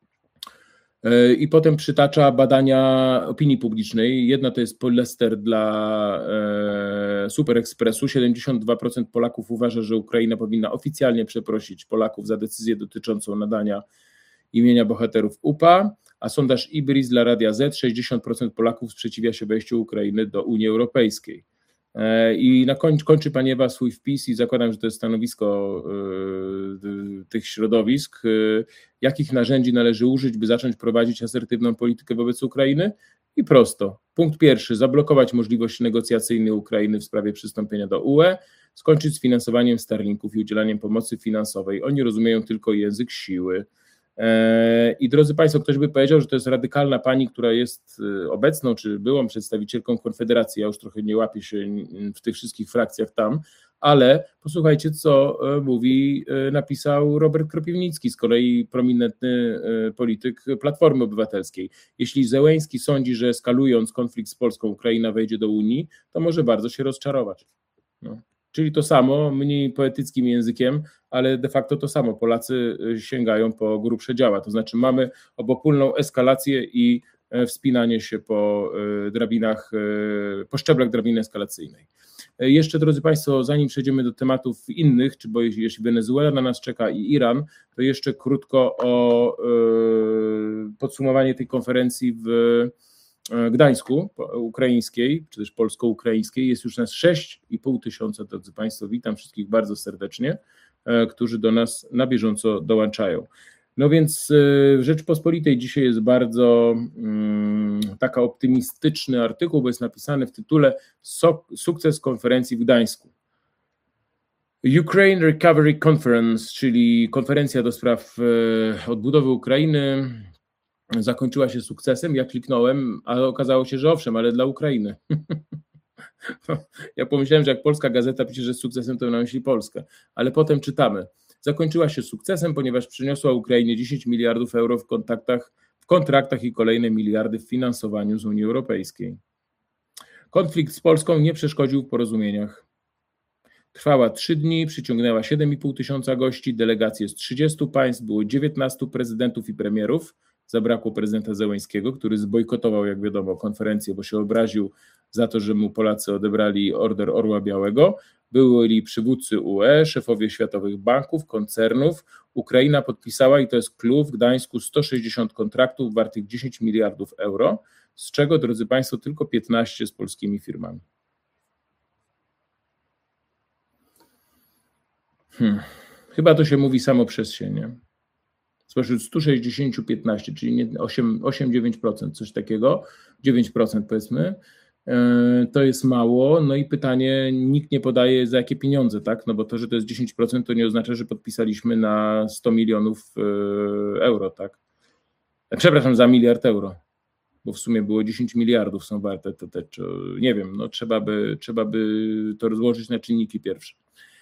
Speaker 1: I potem przytacza badania opinii publicznej. Jedna to jest Pollester dla Super Expressu. siedemdziesiąt dwa procent Polaków uważa, że Ukraina powinna oficjalnie przeprosić Polaków za decyzję dotyczącą nadania imienia bohaterów U P A, a sondaż Ibris dla Radia Z, sześćdziesiąt procent Polaków sprzeciwia się wejściu Ukrainy do Unii Europejskiej. I na końcu kończy pani Ewa swój wpis i zakładam, że to jest stanowisko y, tych środowisk. Y, jakich narzędzi należy użyć, by zacząć prowadzić asertywną politykę wobec Ukrainy? I prosto. Punkt pierwszy, zablokować możliwość negocjacyjnej Ukrainy w sprawie przystąpienia do U E, skończyć z finansowaniem Starlinków i udzielaniem pomocy finansowej. Oni rozumieją tylko język siły. I drodzy Państwo, ktoś by powiedział, że to jest radykalna pani, która jest obecną, czy byłą przedstawicielką Konfederacji. Ja już trochę nie łapię się w tych wszystkich frakcjach tam, ale posłuchajcie, co mówi, napisał Robert Kropiwnicki, z kolei prominentny polityk Platformy Obywatelskiej. Jeśli Zełenski sądzi, że eskalując konflikt z Polską Ukraina wejdzie do Unii, to może bardzo się rozczarować. No. Czyli to samo, mniej poetyckim językiem, ale de facto to samo. Polacy sięgają po grubsze działa. To znaczy mamy obopólną eskalację i wspinanie się po drabinach, po szczeblach drabiny eskalacyjnej. Jeszcze, drodzy Państwo, zanim przejdziemy do tematów innych, czy bo jeśli Wenezuela na nas czeka i Iran, to jeszcze krótko o podsumowanie tej konferencji w Gdańsku ukraińskiej, czy też polsko-ukraińskiej. Jest już nas sześć i pół tysiąca, drodzy Państwo, witam wszystkich bardzo serdecznie, którzy do nas na bieżąco dołączają. No więc w Rzeczpospolitej dzisiaj jest bardzo um, taka optymistyczny artykuł, bo jest napisany w tytule Sukces konferencji w Gdańsku. Ukraine Recovery Conference, czyli konferencja do spraw odbudowy Ukrainy, zakończyła się sukcesem. Ja kliknąłem, a okazało się, że owszem, ale dla Ukrainy. Ja pomyślałem, że jak polska gazeta pisze, że z sukcesem, to na myśli Polskę, ale potem czytamy. Zakończyła się sukcesem, ponieważ przyniosła Ukrainie dziesięć miliardów euro w kontaktach, w kontraktach i kolejne miliardy w finansowaniu z Unii Europejskiej. Konflikt z Polską nie przeszkodził w porozumieniach. Trwała trzy dni, przyciągnęła siedem i pół tysiąca gości, delegacje z trzydziestu państw, było dziewiętnastu prezydentów i premierów. Zabrakło prezydenta Zełenskiego, który zbojkotował, jak wiadomo, konferencję, bo się obraził za to, że mu Polacy odebrali Order Orła Białego. Byli przywódcy U E, szefowie światowych banków, koncernów. Ukraina podpisała, i to jest clue, w Gdańsku sto sześćdziesiąt kontraktów wartych dziesięć miliardów euro, z czego, drodzy Państwo, tylko piętnaście z polskimi firmami. Hmm. Chyba to się mówi samo przez się, nie? Spośród stu sześćdziesięciu piętnaście, czyli nie osiem do dziewięciu procent, coś takiego, dziewięć procent powiedzmy, to jest mało. No i pytanie, nikt nie podaje za jakie pieniądze, tak? No bo to, że to jest dziesięć procent, to nie oznacza, że podpisaliśmy na sto milionów euro, tak? Przepraszam, za miliard euro, bo w sumie było dziesięć miliardów są warte te, te, te nie wiem, no trzeba by, trzeba by to rozłożyć na czynniki pierwsze.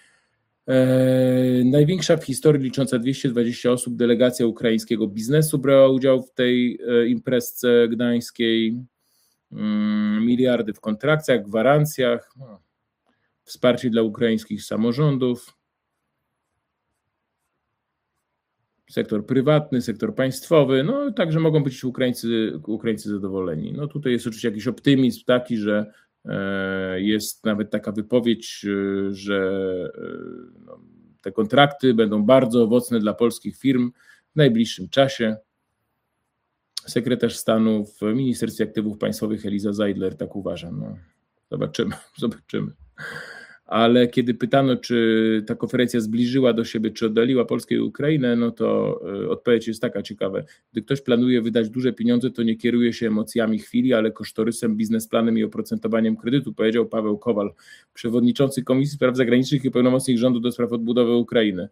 Speaker 1: Eee, największa w historii, licząca dwieście dwadzieścia osób, delegacja ukraińskiego biznesu brała udział w tej e, imprezce gdańskiej. Mm, miliardy w kontraktach, gwarancjach, no, wsparcie dla ukraińskich samorządów, sektor prywatny, sektor państwowy, no także mogą być Ukraińcy, Ukraińcy zadowoleni. No tutaj jest oczywiście jakiś optymizm taki, że jest nawet taka wypowiedź, że no, te kontrakty będą bardzo owocne dla polskich firm w najbliższym czasie. Sekretarz stanu w Ministerstwie Aktywów Państwowych Eliza Zeidler tak uważa. No, zobaczymy, zobaczymy. Ale kiedy pytano, czy ta konferencja zbliżyła do siebie, czy oddaliła Polskę i Ukrainę, no to odpowiedź jest taka ciekawa. Gdy ktoś planuje wydać duże pieniądze, to nie kieruje się emocjami chwili, ale kosztorysem, biznesplanem i oprocentowaniem kredytu, powiedział Paweł Kowal, przewodniczący Komisji Spraw Zagranicznych i pełnomocnik rządu do spraw odbudowy Ukrainy.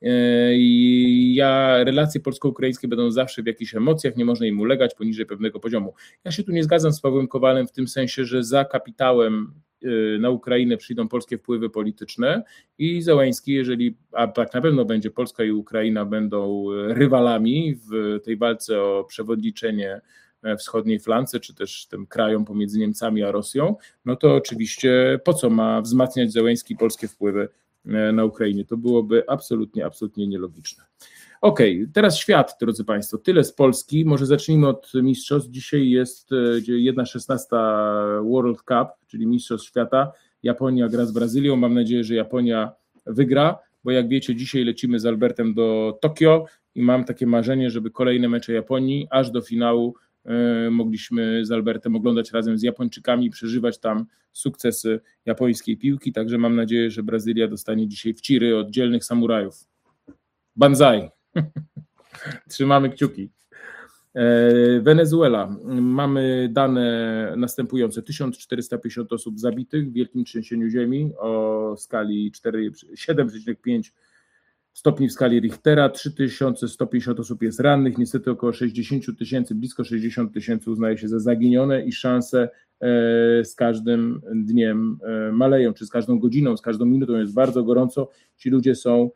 Speaker 1: I ja, relacje polsko-ukraińskie będą zawsze w jakichś emocjach, nie można im ulegać poniżej pewnego poziomu. Ja się tu nie zgadzam z Pawłem Kowalem w tym sensie, że za kapitałem na Ukrainę przyjdą polskie wpływy polityczne i Zełenski, jeżeli, a tak na pewno będzie, Polska i Ukraina będą rywalami w tej walce o przewodniczenie wschodniej flance, czy też tym krajom pomiędzy Niemcami a Rosją, no to oczywiście po co ma wzmacniać Zełenski polskie wpływy na Ukrainie? To byłoby absolutnie, absolutnie nielogiczne. Okej, okay, teraz świat, drodzy Państwo, tyle z Polski, może zacznijmy od mistrzostw. Dzisiaj jest jedna szesnasta World Cup, czyli mistrzostw świata. Japonia gra z Brazylią, mam nadzieję, że Japonia wygra, bo jak wiecie, dzisiaj lecimy z Albertem do Tokio i mam takie marzenie, żeby kolejne mecze Japonii aż do finału y, mogliśmy z Albertem oglądać razem z Japończykami i przeżywać tam sukcesy japońskiej piłki, także mam nadzieję, że Brazylia dostanie dzisiaj wciry od dzielnych samurajów. Banzai! Trzymamy kciuki. Wenezuela. Mamy dane następujące. tysiąc czterysta pięćdziesiąt osób zabitych w wielkim trzęsieniu ziemi o skali siedem przecinek pięć stopni w skali Richtera. trzy tysiące sto pięćdziesiąt osób jest rannych. Niestety około sześćdziesiąt tysięcy, blisko sześćdziesiąt tysięcy uznaje się za zaginione i szanse z każdym dniem maleją, czy z każdą godziną, z każdą minutą jest bardzo gorąco. Ci ludzie są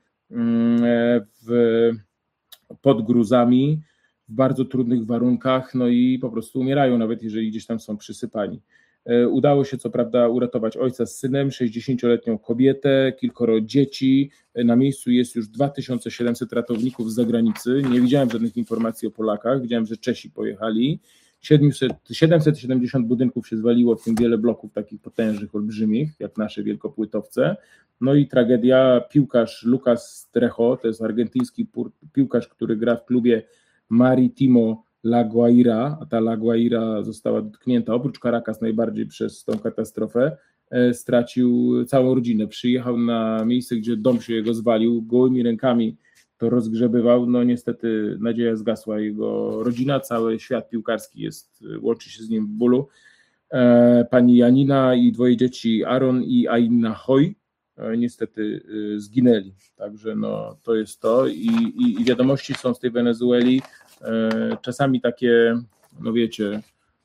Speaker 1: w, pod gruzami, w bardzo trudnych warunkach, no i po prostu umierają, nawet jeżeli gdzieś tam są przysypani. Udało się co prawda uratować ojca z synem, sześćdziesięcioletnią kobietę, kilkoro dzieci. Na miejscu jest już dwa tysiące siedemset ratowników z zagranicy. Nie widziałem żadnych informacji o Polakach, widziałem, że Czesi pojechali. siedemset siedemdziesiąt budynków się zwaliło, w tym wiele bloków takich potężnych, olbrzymich, jak nasze wielkopłytowce. No i tragedia, piłkarz Lucas Trejo, to jest argentyński piłkarz, który gra w klubie Marítimo La Guaira, a ta La Guaira została dotknięta oprócz Caracas najbardziej przez tą katastrofę, stracił całą rodzinę. Przyjechał na miejsce, gdzie dom się jego zwalił, gołymi rękami to rozgrzebywał. No niestety nadzieja zgasła, jego rodzina, cały świat piłkarski jest, łączy się z nim w bólu. Pani Janina i dwoje dzieci, Aaron i Aina Hoy, niestety zginęli. Także no, to jest to I, i, i wiadomości są z tej Wenezueli czasami takie, no wiecie,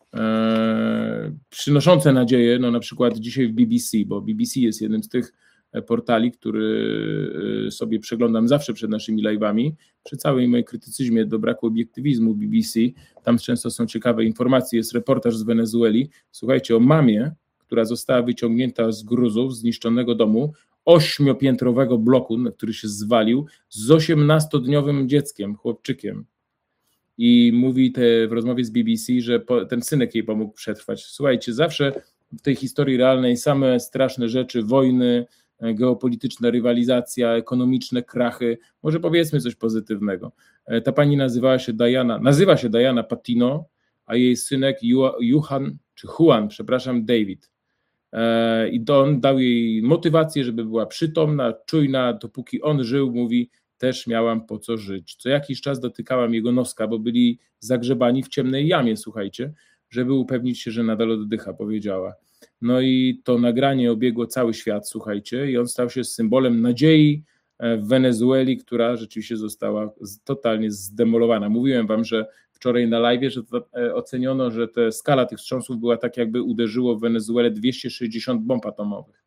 Speaker 1: przynoszące nadzieję, no na przykład dzisiaj w B B C, bo B B C jest jednym z tych portali, który sobie przeglądam zawsze przed naszymi live'ami, przy całym moim krytycyzmie do braku obiektywizmu B B C, tam często są ciekawe informacje, jest reportaż z Wenezueli, słuchajcie, o mamie, która została wyciągnięta z gruzów, zniszczonego domu, ośmiopiętrowego bloku, na który się zwalił, z osiemnastodniowym dzieckiem, chłopczykiem. I mówi te, w rozmowie z B B C, że po, ten synek jej pomógł przetrwać. Słuchajcie, zawsze w tej historii realnej same straszne rzeczy, wojny, geopolityczna rywalizacja, ekonomiczne krachy. Może powiedzmy coś pozytywnego. Ta pani nazywała się Diana, nazywa się Diana Patino, a jej synek Juan, czy Juan, przepraszam, David. I on dał jej motywację, żeby była przytomna, czujna, dopóki on żył, mówi, też miałam po co żyć. Co jakiś czas dotykałam jego noska, bo byli zagrzebani w ciemnej jamie, słuchajcie, żeby upewnić się, że nadal oddycha, powiedziała. No i to nagranie obiegło cały świat, słuchajcie, i on stał się symbolem nadziei w Wenezueli, która rzeczywiście została totalnie zdemolowana. Mówiłem wam, że wczoraj na live, że to oceniono, że ta skala tych wstrząsów była tak, jakby uderzyło w Wenezuelę dwieście sześćdziesiąt bomb atomowych.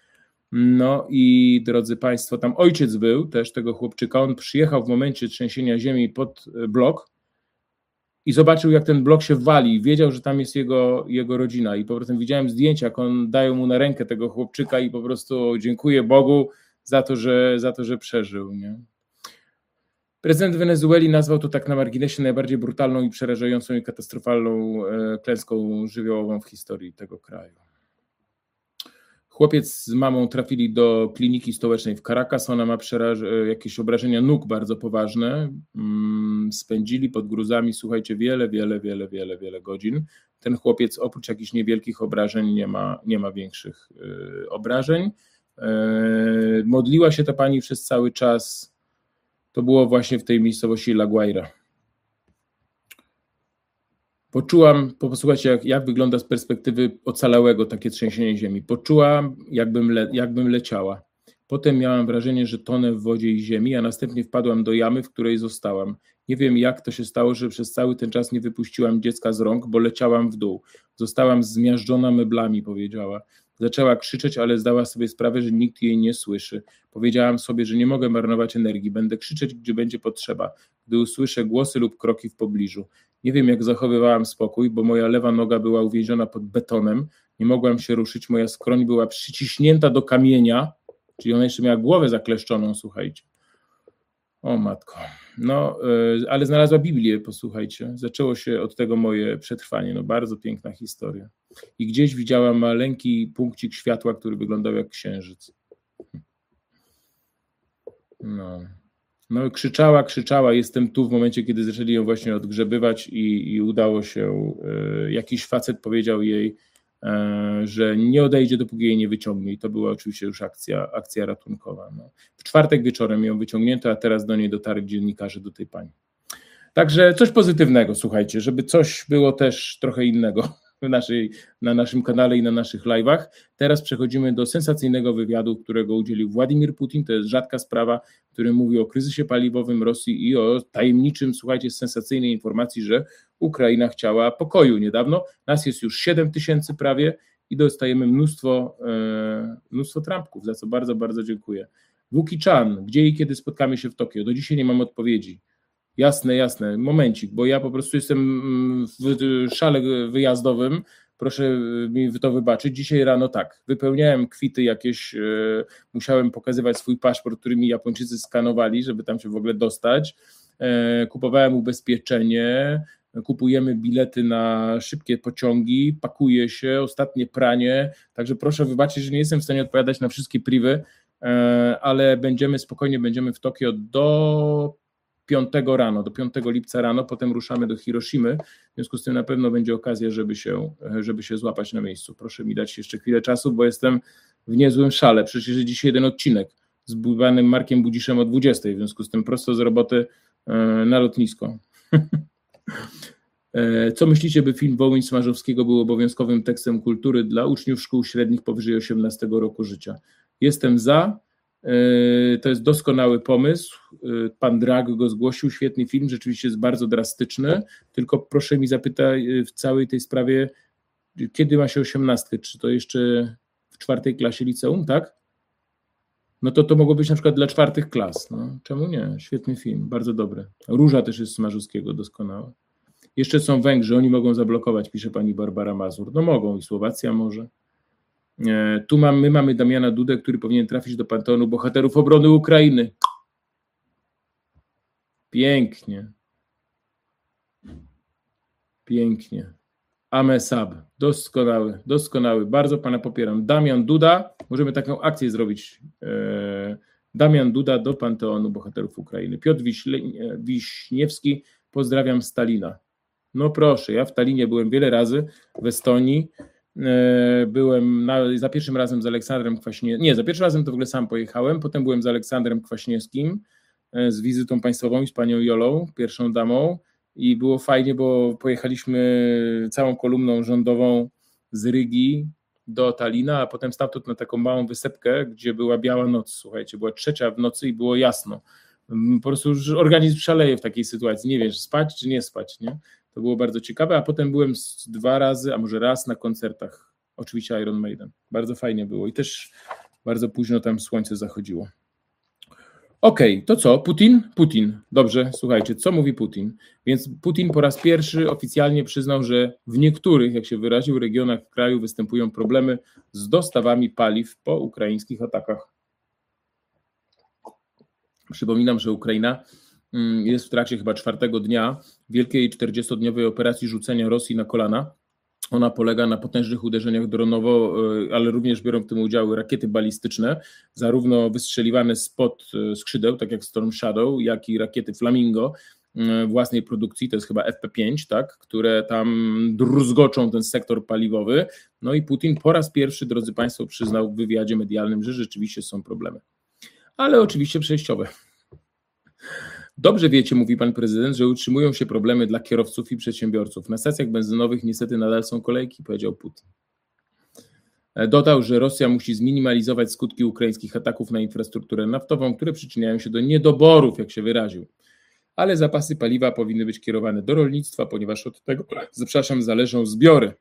Speaker 1: No i drodzy Państwo, tam ojciec był też tego chłopczyka, on przyjechał w momencie trzęsienia ziemi pod blok i zobaczył, jak ten blok się wali, wiedział, że tam jest jego, jego rodzina i po prostu widziałem zdjęcia, jak on dają mu na rękę tego chłopczyka i po prostu dziękuję Bogu za to, że, za to, że przeżył. Nie? Prezydent Wenezueli nazwał to tak na marginesie najbardziej brutalną i przerażającą i katastrofalną klęską żywiołową w historii tego kraju. Chłopiec z mamą trafili do kliniki stołecznej w Caracas, ona ma przeraż- jakieś obrażenia nóg bardzo poważne, spędzili pod gruzami, słuchajcie, wiele, wiele, wiele, wiele, wiele godzin. Ten chłopiec oprócz jakichś niewielkich obrażeń nie ma, nie ma większych obrażeń. Modliła się ta pani przez cały czas, to było właśnie w tej miejscowości La Guaira. Poczułam, posłuchajcie, jak, jak wygląda z perspektywy ocalałego takie trzęsienie ziemi. Poczułam, jakbym, le, jakbym leciała. Potem miałam wrażenie, że tonę w wodzie i ziemi, a następnie wpadłam do jamy, w której zostałam. Nie wiem, jak to się stało, że przez cały ten czas nie wypuściłam dziecka z rąk, bo leciałam w dół. Zostałam zmiażdżona meblami, powiedziała. Zaczęła krzyczeć, ale zdała sobie sprawę, że nikt jej nie słyszy. Powiedziałam sobie, że nie mogę marnować energii, będę krzyczeć, gdzie będzie potrzeba, gdy usłyszę głosy lub kroki w pobliżu. Nie wiem, jak zachowywałam spokój, bo moja lewa noga była uwięziona pod betonem, nie mogłam się ruszyć, moja skroń była przyciśnięta do kamienia, czyli ona jeszcze miała głowę zakleszczoną, słuchajcie. O matko. No, ale znalazła Biblię, posłuchajcie. Zaczęło się od tego moje przetrwanie. No, bardzo piękna historia. I gdzieś widziałam maleńki punkcik światła, który wyglądał jak księżyc. No. No, krzyczała, krzyczała. Jestem tu w momencie, kiedy zaczęli ją właśnie odgrzebywać i, i udało się. Y, jakiś facet powiedział jej, y, że nie odejdzie, dopóki jej nie wyciągnie. I to była oczywiście już akcja, akcja ratunkowa. No. W czwartek wieczorem ją wyciągnięto, a teraz do niej dotarli dziennikarze, do tej pani. Także coś pozytywnego, słuchajcie, żeby coś było też trochę innego w naszej, na naszym kanale i na naszych live'ach. Teraz przechodzimy do sensacyjnego wywiadu, którego udzielił Władimir Putin. To jest rzadka sprawa, który mówi o kryzysie paliwowym Rosji i o tajemniczym, słuchajcie, sensacyjnej informacji, że Ukraina chciała pokoju niedawno. Nas jest już siedem tysięcy prawie i dostajemy mnóstwo, e, mnóstwo trampków, za co bardzo, bardzo dziękuję. Wuki Chan, gdzie i kiedy spotkamy się w Tokio? Do dzisiaj nie mam odpowiedzi. Jasne, jasne, momencik, bo ja po prostu jestem w szale wyjazdowym, proszę mi to wybaczyć. Dzisiaj rano tak, wypełniałem kwity jakieś, e, musiałem pokazywać swój paszport, który mi Japończycy skanowali, żeby tam się w ogóle dostać. E, kupowałem ubezpieczenie, kupujemy bilety na szybkie pociągi, pakuje się, ostatnie pranie, także proszę wybaczyć, że nie jestem w stanie odpowiadać na wszystkie priwy, ale będziemy spokojnie, będziemy w Tokio do piątego rano, do piątego lipca rano, potem ruszamy do Hiroshimy, w związku z tym na pewno będzie okazja, żeby się, żeby się złapać na miejscu. Proszę mi dać jeszcze chwilę czasu, bo jestem w niezłym szale, przecież jest dzisiaj jeden odcinek z panem Markiem Budziszem o dwudziestej, w związku z tym prosto z roboty na lotnisko. Co myślicie, by film Wołyń Smarzowskiego był obowiązkowym tekstem kultury dla uczniów szkół średnich powyżej osiemnastego roku życia? Jestem za, to jest doskonały pomysł, pan Drag go zgłosił, świetny film, rzeczywiście jest bardzo drastyczny, tylko proszę mi zapytać w całej tej sprawie, kiedy ma się osiemnastkę, czy to jeszcze w czwartej klasie liceum, tak? No to to mogło być na przykład dla czwartych klas, no czemu nie, świetny film, bardzo dobry. Róża też jest Smarzowskiego, doskonała. Jeszcze są Węgrzy, oni mogą zablokować, pisze pani Barbara Mazur. No mogą i Słowacja może. E, tu mam, my mamy Damiana Dudę, który powinien trafić do Panteonu Bohaterów Obrony Ukrainy. Pięknie. Pięknie. Amesab. Doskonały, doskonały. Bardzo pana popieram. Damian Duda, możemy taką akcję zrobić. E, Damian Duda do Panteonu Bohaterów Ukrainy. Piotr Wiśle, Wiśniewski, pozdrawiam Stalina. No proszę, ja w Tallinie byłem wiele razy, w Estonii, byłem na, za pierwszym razem z Aleksandrem Kwaśniewskim, nie, za pierwszym razem to w ogóle sam pojechałem, potem byłem z Aleksandrem Kwaśniewskim, z wizytą państwową i z panią Jolą, pierwszą damą i było fajnie, bo pojechaliśmy całą kolumną rządową z Rygi do Tallina, a potem stamtąd na taką małą wysepkę, gdzie była biała noc, słuchajcie, była trzecia w nocy i było jasno. Po prostu już organizm szaleje w takiej sytuacji, nie wiesz, spać czy nie spać, nie? To było bardzo ciekawe, a potem byłem dwa razy, a może raz na koncertach, oczywiście Iron Maiden. Bardzo fajnie było i też bardzo późno tam słońce zachodziło. Okej, okay, to co? Putin? Putin. Dobrze, słuchajcie, co mówi Putin? Więc Putin po raz pierwszy oficjalnie przyznał, że w niektórych, jak się wyraził, regionach kraju występują problemy z dostawami paliw po ukraińskich atakach. Przypominam, że Ukraina jest w trakcie chyba czwartego dnia wielkiej czterdziestodniowej operacji rzucenia Rosji na kolana. Ona polega na potężnych uderzeniach dronowo, ale również biorą w tym udział rakiety balistyczne, zarówno wystrzeliwane spod skrzydeł, tak jak Storm Shadow, jak i rakiety Flamingo własnej produkcji, to jest chyba F P pięć, tak, które tam druzgoczą ten sektor paliwowy. No i Putin po raz pierwszy, drodzy Państwo, przyznał w wywiadzie medialnym, że rzeczywiście są problemy. Ale oczywiście przejściowe. Dobrze wiecie, mówi pan prezydent, że utrzymują się problemy dla kierowców i przedsiębiorców. Na stacjach benzynowych niestety nadal są kolejki, powiedział Putin. Dodał, że Rosja musi zminimalizować skutki ukraińskich ataków na infrastrukturę naftową, które przyczyniają się do niedoborów, jak się wyraził. Ale zapasy paliwa powinny być kierowane do rolnictwa, ponieważ od tego, przepraszam, zależą zbiory.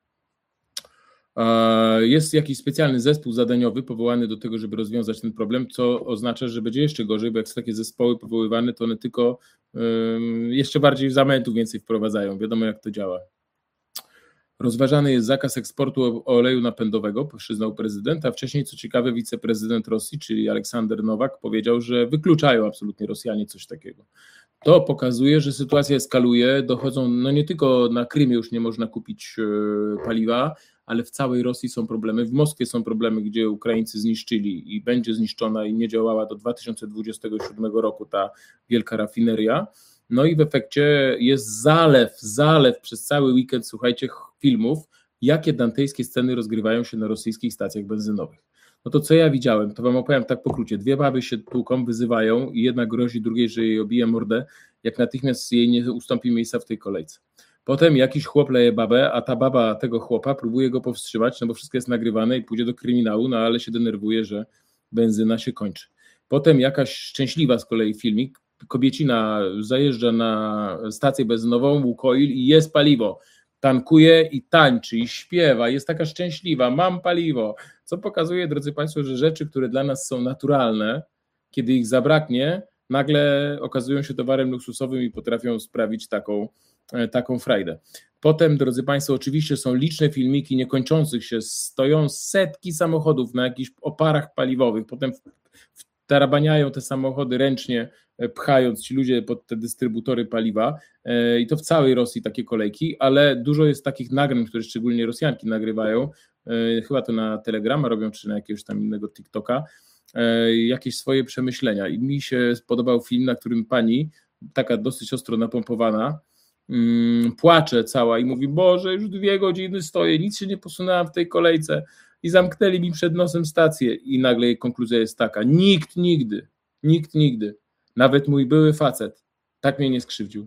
Speaker 1: Jest jakiś specjalny zespół zadaniowy powołany do tego, żeby rozwiązać ten problem, co oznacza, że będzie jeszcze gorzej, bo jak są takie zespoły powoływane, to one tylko jeszcze bardziej zamętu więcej wprowadzają. Wiadomo, jak to działa. Rozważany jest zakaz eksportu oleju napędowego, przyznał prezydent, a wcześniej, co ciekawe, wiceprezydent Rosji, czyli Aleksander Nowak, powiedział, że wykluczają absolutnie Rosjanie coś takiego. To pokazuje, że sytuacja eskaluje, dochodzą, no nie tylko na Krymie już nie można kupić paliwa, ale w całej Rosji są problemy, w Moskwie są problemy, gdzie Ukraińcy zniszczyli i będzie zniszczona i nie działała do dwa tysiące dwudziestego siódmego roku ta wielka rafineria. No i w efekcie jest zalew, zalew przez cały weekend, słuchajcie, filmów, jakie dantejskie sceny rozgrywają się na rosyjskich stacjach benzynowych. No to co ja widziałem, to wam opowiem tak po krócie. Dwie baby się tłuką, wyzywają i jedna grozi drugiej, że jej obije mordę, jak natychmiast jej nie ustąpi miejsca w tej kolejce. Potem jakiś chłop leje babę, a ta baba tego chłopa próbuje go powstrzymać, no bo wszystko jest nagrywane i pójdzie do kryminału, no ale się denerwuje, że benzyna się kończy. Potem jakaś szczęśliwa z kolei filmik, kobiecina zajeżdża na stację benzynową, Łukoil i jest paliwo. Tankuje i tańczy i śpiewa, jest taka szczęśliwa, mam paliwo. Co pokazuje, drodzy Państwo, że rzeczy, które dla nas są naturalne, kiedy ich zabraknie, nagle okazują się towarem luksusowym i potrafią sprawić taką, taką frajdę. Potem, drodzy Państwo, oczywiście są liczne filmiki niekończących się, stoją setki samochodów na jakichś oparach paliwowych, potem w, w tarabaniają te samochody ręcznie, pchając ci ludzie pod te dystrybutory paliwa i to w całej Rosji takie kolejki, ale dużo jest takich nagrań, które szczególnie Rosjanki nagrywają, chyba to na Telegrama robią, czy na jakiegoś tam innego TikToka, jakieś swoje przemyślenia i mi się spodobał film, na którym pani, taka dosyć ostro napompowana, płacze cała i mówi: Boże, już dwie godziny stoję, nic się nie posunęłam w tej kolejce i zamknęli mi przed nosem stację. I nagle jej konkluzja jest taka: nikt nigdy, nikt nigdy, nawet mój były facet tak mnie nie skrzywdził.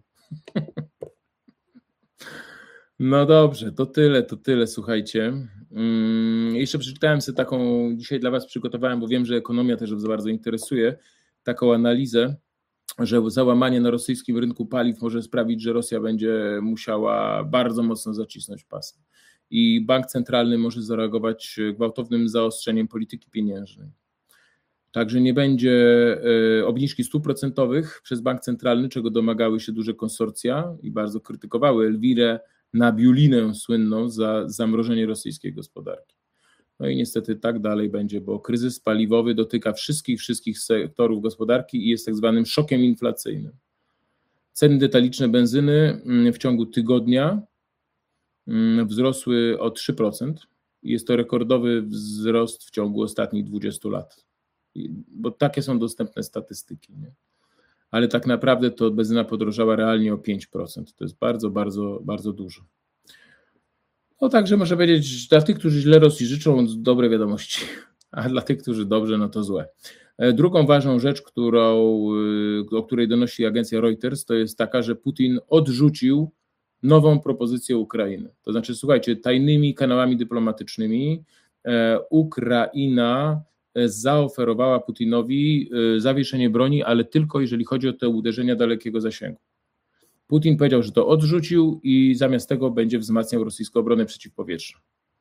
Speaker 1: No dobrze, to tyle, to tyle, słuchajcie. Hmm, jeszcze przeczytałem sobie taką, dzisiaj dla was przygotowałem, bo wiem, że ekonomia też was bardzo interesuje, taką analizę, że załamanie na rosyjskim rynku paliw może sprawić, że Rosja będzie musiała bardzo mocno zacisnąć pasy. I bank centralny może zareagować gwałtownym zaostrzeniem polityki pieniężnej. Także nie będzie obniżki stóp procentowych przez bank centralny, czego domagały się duże konsorcja i bardzo krytykowały Elwirę Nabiulinę słynną za zamrożenie rosyjskiej gospodarki. No i niestety tak dalej będzie, bo kryzys paliwowy dotyka wszystkich, wszystkich sektorów gospodarki i jest tak zwanym szokiem inflacyjnym. Ceny detaliczne benzyny w ciągu tygodnia wzrosły o trzy procent. Jest to rekordowy wzrost w ciągu ostatnich dwudziestu lat. Bo takie są dostępne statystyki. Nie? Ale tak naprawdę to benzyna podrożała realnie o pięć procent. To jest bardzo, bardzo, bardzo dużo. No także można powiedzieć, dla tych, którzy źle Rosji życzą, dobre wiadomości, a dla tych, którzy dobrze, no to złe. Drugą ważną rzecz, którą, o której donosi agencja Reuters, to jest taka, że Putin odrzucił nową propozycję Ukrainy. To znaczy, słuchajcie, tajnymi kanałami dyplomatycznymi Ukraina zaoferowała Putinowi zawieszenie broni, ale tylko jeżeli chodzi o te uderzenia dalekiego zasięgu. Putin powiedział, że to odrzucił i zamiast tego będzie wzmacniał rosyjską obronę przeciwpowietrzną.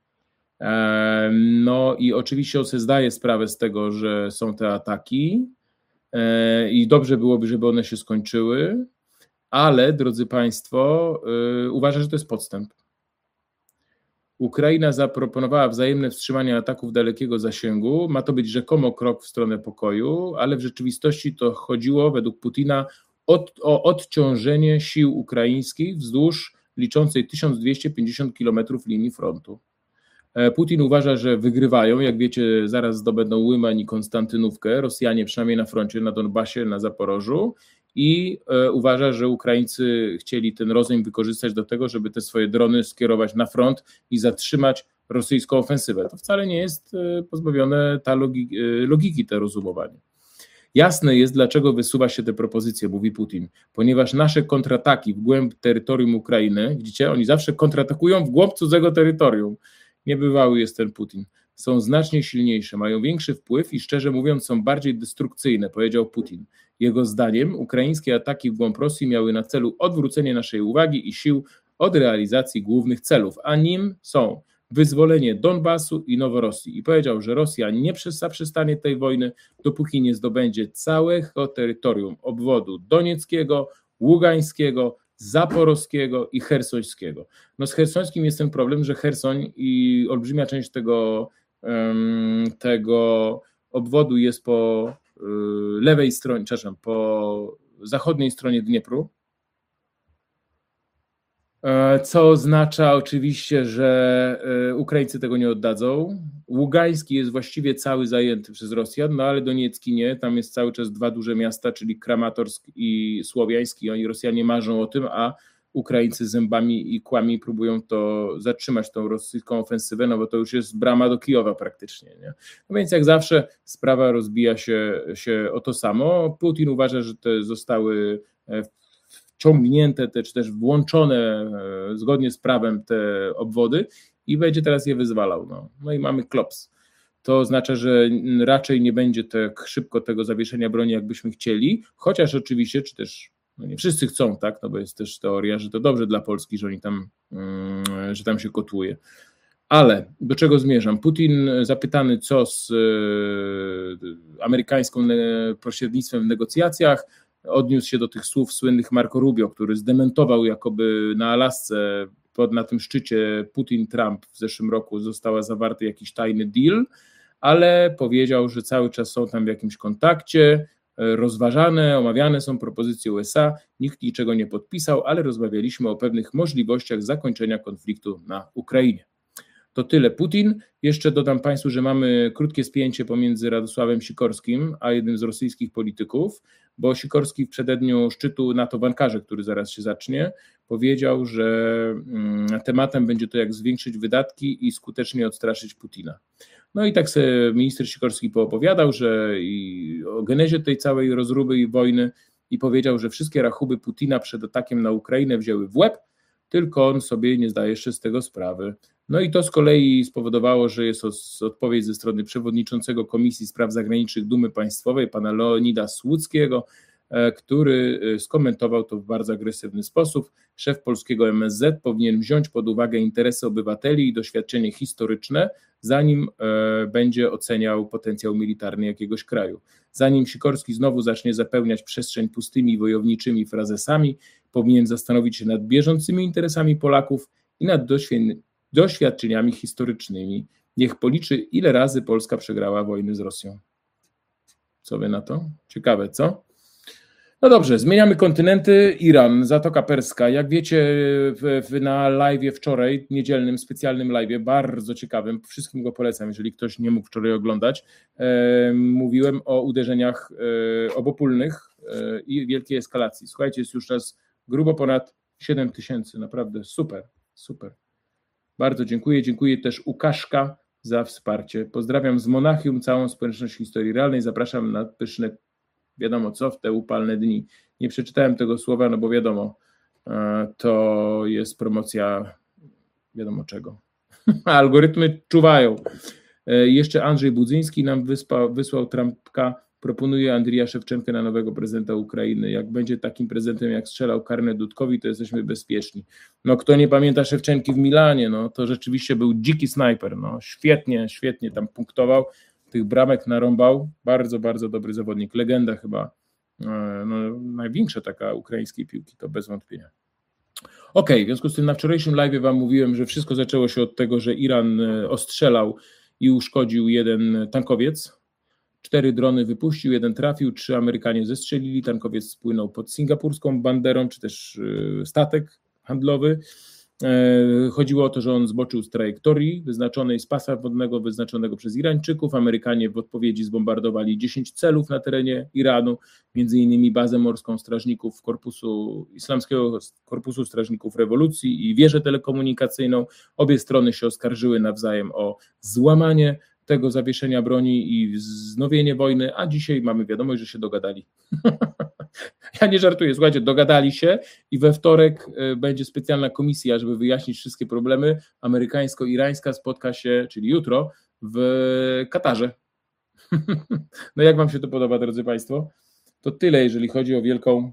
Speaker 1: No i oczywiście on sobie zdaje sprawę z tego, że są te ataki i dobrze byłoby, żeby one się skończyły, ale, drodzy Państwo, uważa, że to jest podstęp. Ukraina zaproponowała wzajemne wstrzymanie ataków dalekiego zasięgu. Ma to być rzekomo krok w stronę pokoju, ale w rzeczywistości to chodziło według Putina od, o odciążenie sił ukraińskich wzdłuż liczącej tysiąc dwieście pięćdziesiąt kilometrów linii frontu. Putin uważa, że wygrywają. Jak wiecie, zaraz zdobędą Łyman i Konstantynówkę. Rosjanie przynajmniej na froncie, na Donbasie, na Zaporożu. I e, uważa, że Ukraińcy chcieli ten rozejm wykorzystać do tego, żeby te swoje drony skierować na front i zatrzymać rosyjską ofensywę. To wcale nie jest e, pozbawione ta logiki, e, logiki to rozumowanie. Jasne jest, dlaczego wysuwa się te propozycje, mówi Putin, ponieważ nasze kontrataki w głęb terytorium Ukrainy, widzicie, oni zawsze kontratakują w głąb cudzego terytorium. Niebywały jest ten Putin. Są znacznie silniejsze, mają większy wpływ i szczerze mówiąc są bardziej destrukcyjne, powiedział Putin. Jego zdaniem ukraińskie ataki w głąb Rosji miały na celu odwrócenie naszej uwagi i sił od realizacji głównych celów, a nim są wyzwolenie Donbasu i Noworosji. I powiedział, że Rosja nie zaprzestanie tej wojny, dopóki nie zdobędzie całego terytorium obwodu donieckiego, ługańskiego, zaporowskiego i chersońskiego. No z chersońskim jest ten problem, że Chersoń i olbrzymia część tego, tego obwodu jest po lewej stronie, przepraszam, po zachodniej stronie Dniepru, co oznacza oczywiście, że Ukraińcy tego nie oddadzą. Ługański jest właściwie cały zajęty przez Rosjan, no ale Doniecki nie, tam jest cały czas dwa duże miasta, czyli Kramatorsk i Słowiańsk i oni Rosjanie marzą o tym, a Ukraińcy zębami i kłami próbują to zatrzymać, tą rosyjską ofensywę, no bo to już jest brama do Kijowa praktycznie. Nie? No więc jak zawsze sprawa rozbija się, się o to samo. Putin uważa, że te zostały wciągnięte, te, czy też włączone zgodnie z prawem te obwody i będzie teraz je wyzwalał. No, no i mamy klops. To oznacza, że raczej nie będzie tak szybko tego zawieszenia broni, jakbyśmy chcieli, chociaż oczywiście, czy też no nie wszyscy chcą, tak, no bo jest też teoria, że to dobrze dla Polski, że oni tam, że tam się kotłuje. Ale do czego zmierzam? Putin zapytany, co z amerykańskim pośrednictwem w negocjacjach, odniósł się do tych słów słynnych Marco Rubio, który zdementował, jakoby na Alasce, pod, na tym szczycie Putin-Trump w zeszłym roku została zawarty jakiś tajny deal, ale powiedział, że cały czas są tam w jakimś kontakcie, rozważane, omawiane są propozycje U S A, nikt niczego nie podpisał, ale rozmawialiśmy o pewnych możliwościach zakończenia konfliktu na Ukrainie. To tyle Putin. Jeszcze dodam Państwu, że mamy krótkie spięcie pomiędzy Radosławem Sikorskim a jednym z rosyjskich polityków, bo Sikorski w przededniu szczytu NATO w Ankarze, który zaraz się zacznie, powiedział, że tematem będzie to, jak zwiększyć wydatki i skutecznie odstraszyć Putina. No i tak sobie minister Sikorski poopowiadał, że i o genezie tej całej rozruby i wojny i powiedział, że wszystkie rachuby Putina przed atakiem na Ukrainę wzięły w łeb, tylko on sobie nie zdaje jeszcze z tego sprawy. No i to z kolei spowodowało, że jest odpowiedź ze strony przewodniczącego Komisji Spraw Zagranicznych Dumy Państwowej, pana Leonida Słuckiego, który skomentował to w bardzo agresywny sposób. Szef polskiego M S Z powinien wziąć pod uwagę interesy obywateli i doświadczenie historyczne, zanim będzie oceniał potencjał militarny jakiegoś kraju. Zanim Sikorski znowu zacznie zapełniać przestrzeń pustymi wojowniczymi frazesami, powinien zastanowić się nad bieżącymi interesami Polaków i nad doświadczeniami historycznymi. Niech policzy, ile razy Polska przegrała wojny z Rosją. Co wy na to? Ciekawe, co? No dobrze, zmieniamy kontynenty. Iran, Zatoka Perska. Jak wiecie, w, w, na live'ie wczoraj, niedzielnym, specjalnym live'ie, bardzo ciekawym, wszystkim go polecam, jeżeli ktoś nie mógł wczoraj oglądać, e, mówiłem o uderzeniach e, obopólnych e, i wielkiej eskalacji. Słuchajcie, jest już teraz grubo ponad siedem tysięcy, naprawdę super, super. Bardzo dziękuję, dziękuję też Łukaszka za wsparcie. Pozdrawiam z Monachium, całą społeczność historii realnej, zapraszam na pyszne wiadomo co w te upalne dni. Nie przeczytałem tego słowa, no bo wiadomo, to jest promocja wiadomo czego. Algorytmy czuwają. Jeszcze Andrzej Budzyński nam wyspa, wysłał trampka, proponuje Andrija Szewczenkę na nowego prezydenta Ukrainy. Jak będzie takim prezydentem, jak strzelał karne Dudkowi, to jesteśmy bezpieczni. No kto nie pamięta Szewczenki w Milanie, no to rzeczywiście był dziki snajper, no świetnie, świetnie tam punktował. Tych bramek narąbał, bardzo, bardzo dobry zawodnik, legenda chyba, no, największa taka ukraińskiej piłki, to bez wątpienia. Okej, okay, w związku z tym na wczorajszym live wam mówiłem, że wszystko zaczęło się od tego, że Iran ostrzelał i uszkodził jeden tankowiec, cztery drony wypuścił, jeden trafił, trzy Amerykanie zestrzelili, tankowiec spłynął pod singapurską banderą, czy też statek handlowy. Chodziło o to, że on zboczył z trajektorii wyznaczonej, z pasa wodnego wyznaczonego przez Irańczyków. Amerykanie w odpowiedzi zbombardowali dziesięć celów na terenie Iranu, między innymi bazę morską strażników Korpusu Islamskiego Korpusu Strażników Rewolucji i wieżę telekomunikacyjną. Obie strony się oskarżyły nawzajem o złamanie tego zawieszenia broni i wznowienie wojny, a dzisiaj mamy wiadomość, że się dogadali. Ja nie żartuję, słuchajcie, dogadali się i we wtorek będzie specjalna komisja, żeby wyjaśnić wszystkie problemy. Amerykańsko-irańska spotka się, czyli jutro, w Katarze. No jak wam się to podoba, drodzy Państwo? To tyle, jeżeli chodzi o wielką,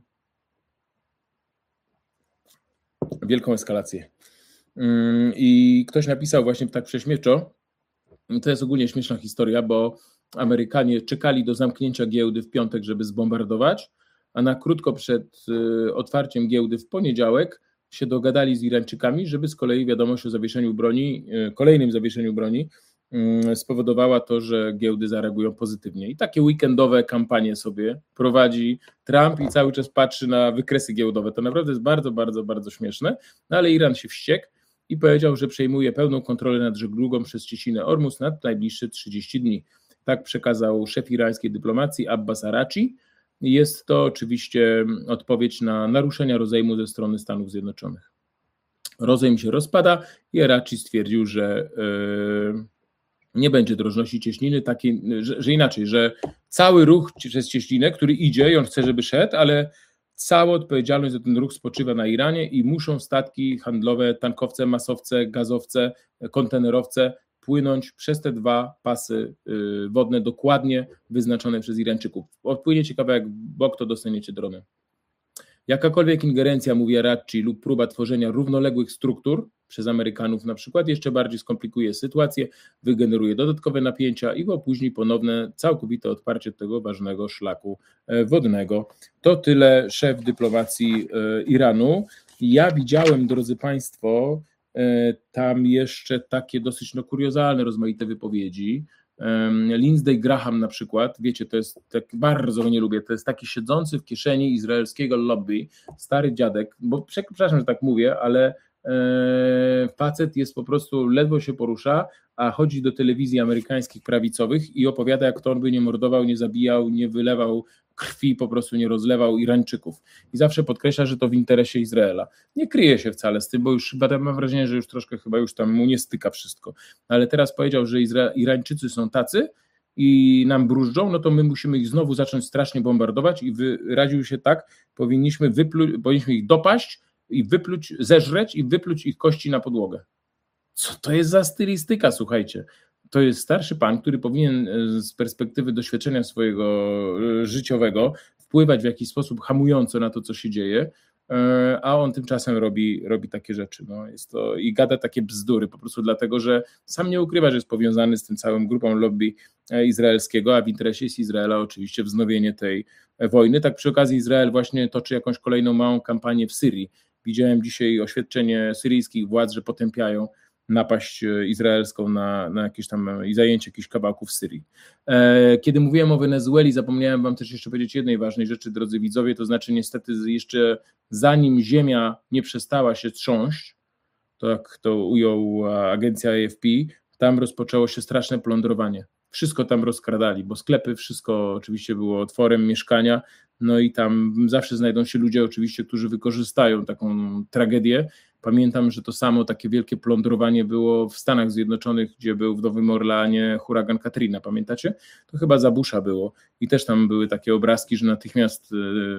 Speaker 1: wielką eskalację. I ktoś napisał właśnie tak prześmiewczo, to jest ogólnie śmieszna historia, bo Amerykanie czekali do zamknięcia giełdy w piątek, żeby zbombardować, a na krótko przed otwarciem giełdy w poniedziałek się dogadali z Irańczykami, żeby z kolei wiadomość o zawieszeniu broni, kolejnym zawieszeniu broni spowodowała to, że giełdy zareagują pozytywnie. I takie weekendowe kampanie sobie prowadzi Trump i cały czas patrzy na wykresy giełdowe. To naprawdę jest bardzo, bardzo, bardzo śmieszne, no ale Iran się wściekł i powiedział, że przejmuje pełną kontrolę nad żeglugą przez cieśninę Ormus nad najbliższe trzydzieści dni. Tak przekazał szef irańskiej dyplomacji Abbas Araghchi. Jest to oczywiście odpowiedź na naruszenia rozejmu ze strony Stanów Zjednoczonych. Rozejm się rozpada i Araghchi stwierdził, że yy, nie będzie drożności cieśniny, takiej, że, że inaczej, że cały ruch przez cieśninę, który idzie i on chce, żeby szedł, ale cała odpowiedzialność za ten ruch spoczywa na Iranie i muszą statki handlowe, tankowce, masowce, gazowce, kontenerowce płynąć przez te dwa pasy wodne dokładnie wyznaczone przez Irańczyków. Odpłynie ciekawe, jak bok to dostaniecie drony. Jakakolwiek ingerencja, mówi Araghchi, lub próba tworzenia równoległych struktur przez Amerykanów na przykład jeszcze bardziej skomplikuje sytuację, wygeneruje dodatkowe napięcia i opóźni ponowne, całkowite otwarcie tego ważnego szlaku wodnego. To tyle szef dyplomacji Iranu. Ja widziałem, drodzy Państwo, tam jeszcze takie dosyć no, kuriozalne, rozmaite wypowiedzi. Lindsey Graham na przykład, wiecie, to jest tak, bardzo go nie lubię, to jest taki siedzący w kieszeni izraelskiego lobby, stary dziadek, bo przepraszam, że tak mówię, ale facet jest po prostu, ledwo się porusza, a chodzi do telewizji amerykańskich prawicowych i opowiada, jak to on by nie mordował, nie zabijał, nie wylewał krwi, po prostu nie rozlewał Irańczyków. I zawsze podkreśla, że to w interesie Izraela. Nie kryje się wcale z tym, bo już chyba mam wrażenie, że już troszkę chyba już tam mu nie styka wszystko. Ale teraz powiedział, że Izra- Irańczycy są tacy i nam brużdżą, no to my musimy ich znowu zacząć strasznie bombardować i wyraził się tak, powinniśmy, wyplu- powinniśmy ich dopaść i wypluć, zeżreć i wypluć ich kości na podłogę. Co to jest za stylistyka, słuchajcie? To jest starszy pan, który powinien z perspektywy doświadczenia swojego życiowego wpływać w jakiś sposób hamująco na to, co się dzieje, a on tymczasem robi, robi takie rzeczy. No, jest to, i gada takie bzdury po prostu dlatego, że sam nie ukrywa, że jest powiązany z tym całym grupą lobby izraelskiego, a w interesie jest Izraela oczywiście wznowienie tej wojny. Tak przy okazji Izrael właśnie toczy jakąś kolejną małą kampanię w Syrii. Widziałem dzisiaj oświadczenie syryjskich władz, że potępiają napaść izraelską na, na jakieś tam i zajęcie jakichś kawałków Syrii. Kiedy mówiłem o Wenezueli, zapomniałem wam też jeszcze powiedzieć jednej ważnej rzeczy, drodzy widzowie, to znaczy niestety jeszcze zanim ziemia nie przestała się trząść, tak to ujął agencja A F P, tam rozpoczęło się straszne plądrowanie. Wszystko tam rozkradali, bo sklepy, wszystko oczywiście było otworem mieszkania, no i tam zawsze znajdą się ludzie oczywiście, którzy wykorzystają taką tragedię. Pamiętam, że to samo takie wielkie plądrowanie było w Stanach Zjednoczonych, gdzie był w Nowym Orleanie huragan Katrina, pamiętacie? To chyba za Busha było i też tam były takie obrazki, że natychmiast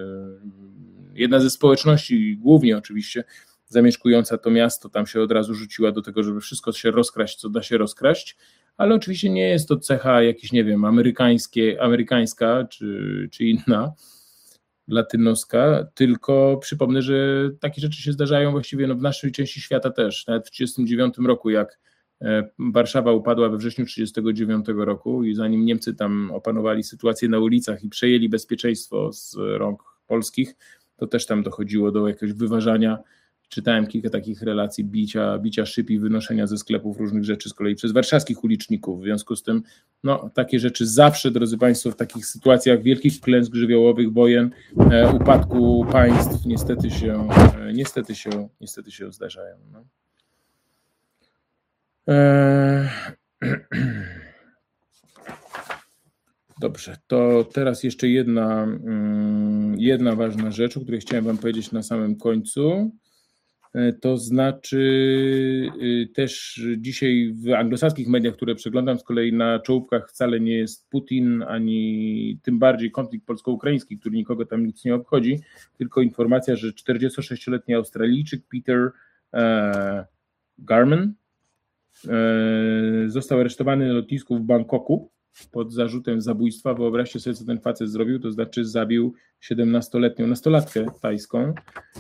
Speaker 1: jedna ze społeczności, głównie oczywiście zamieszkująca to miasto, tam się od razu rzuciła do tego, żeby wszystko się rozkraść, co da się rozkraść, ale oczywiście nie jest to cecha jakiś, nie wiem, amerykańskie, amerykańska czy, czy inna, latynoska, tylko przypomnę, że takie rzeczy się zdarzają właściwie no, w naszej części świata też. Nawet w tysiąc dziewięćset trzydziestym dziewiątym roku, jak Warszawa upadła we wrześniu tysiąc dziewięćset trzydziestego dziewiątego roku i zanim Niemcy tam opanowali sytuację na ulicach i przejęli bezpieczeństwo z rąk polskich, to też tam dochodziło do jakiegoś wyważania. Czytałem kilka takich relacji bicia, bicia szyb i wynoszenia ze sklepów różnych rzeczy z kolei przez warszawskich uliczników. W związku z tym no, takie rzeczy zawsze, drodzy Państwo, w takich sytuacjach wielkich klęsk żywiołowych, wojen, e, upadku państw niestety się, e, niestety się, niestety się zdarzają. No. E... Dobrze, to teraz jeszcze jedna, jedna ważna rzecz, o której chciałem Wam powiedzieć na samym końcu. To znaczy też dzisiaj w anglosaskich mediach, które przeglądam, z kolei na czołówkach wcale nie jest Putin, ani tym bardziej konflikt polsko-ukraiński, który nikogo tam nic nie obchodzi, tylko informacja, że czterdziestosześcioletni Australijczyk Peter e, Garman e, został aresztowany na lotnisku w Bangkoku pod zarzutem zabójstwa. Wyobraźcie sobie, co ten facet zrobił, to znaczy zabił siedemnastoletnią nastolatkę tajską,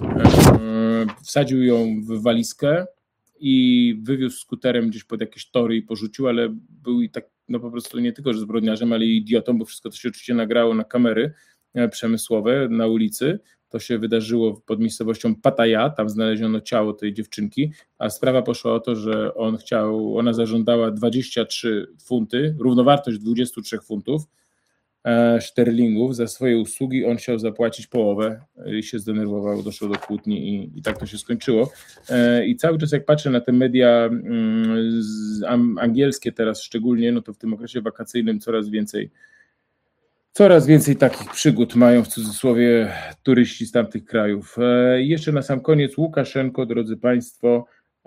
Speaker 1: wsadził ją w walizkę i wywiózł skuterem gdzieś pod jakieś tory i porzucił, ale był i tak no po prostu nie tylko że zbrodniarzem, ale i idiotą, bo wszystko to się oczywiście nagrało na kamery przemysłowe na ulicy. To się wydarzyło pod miejscowością Pattaya, tam znaleziono ciało tej dziewczynki, a sprawa poszła o to, że on chciał, ona zażądała dwadzieścia trzy funty, równowartość dwadzieścia trzy funtów e, szterlingów za swoje usługi, on chciał zapłacić połowę i się zdenerwował, doszło do kłótni i, i tak to się skończyło. E, I cały czas jak patrzę na te media mm, z, am, angielskie teraz szczególnie, no to w tym okresie wakacyjnym coraz więcej Coraz więcej takich przygód mają w cudzysłowie turyści z tamtych krajów. E, jeszcze na sam koniec Łukaszenko, drodzy Państwo,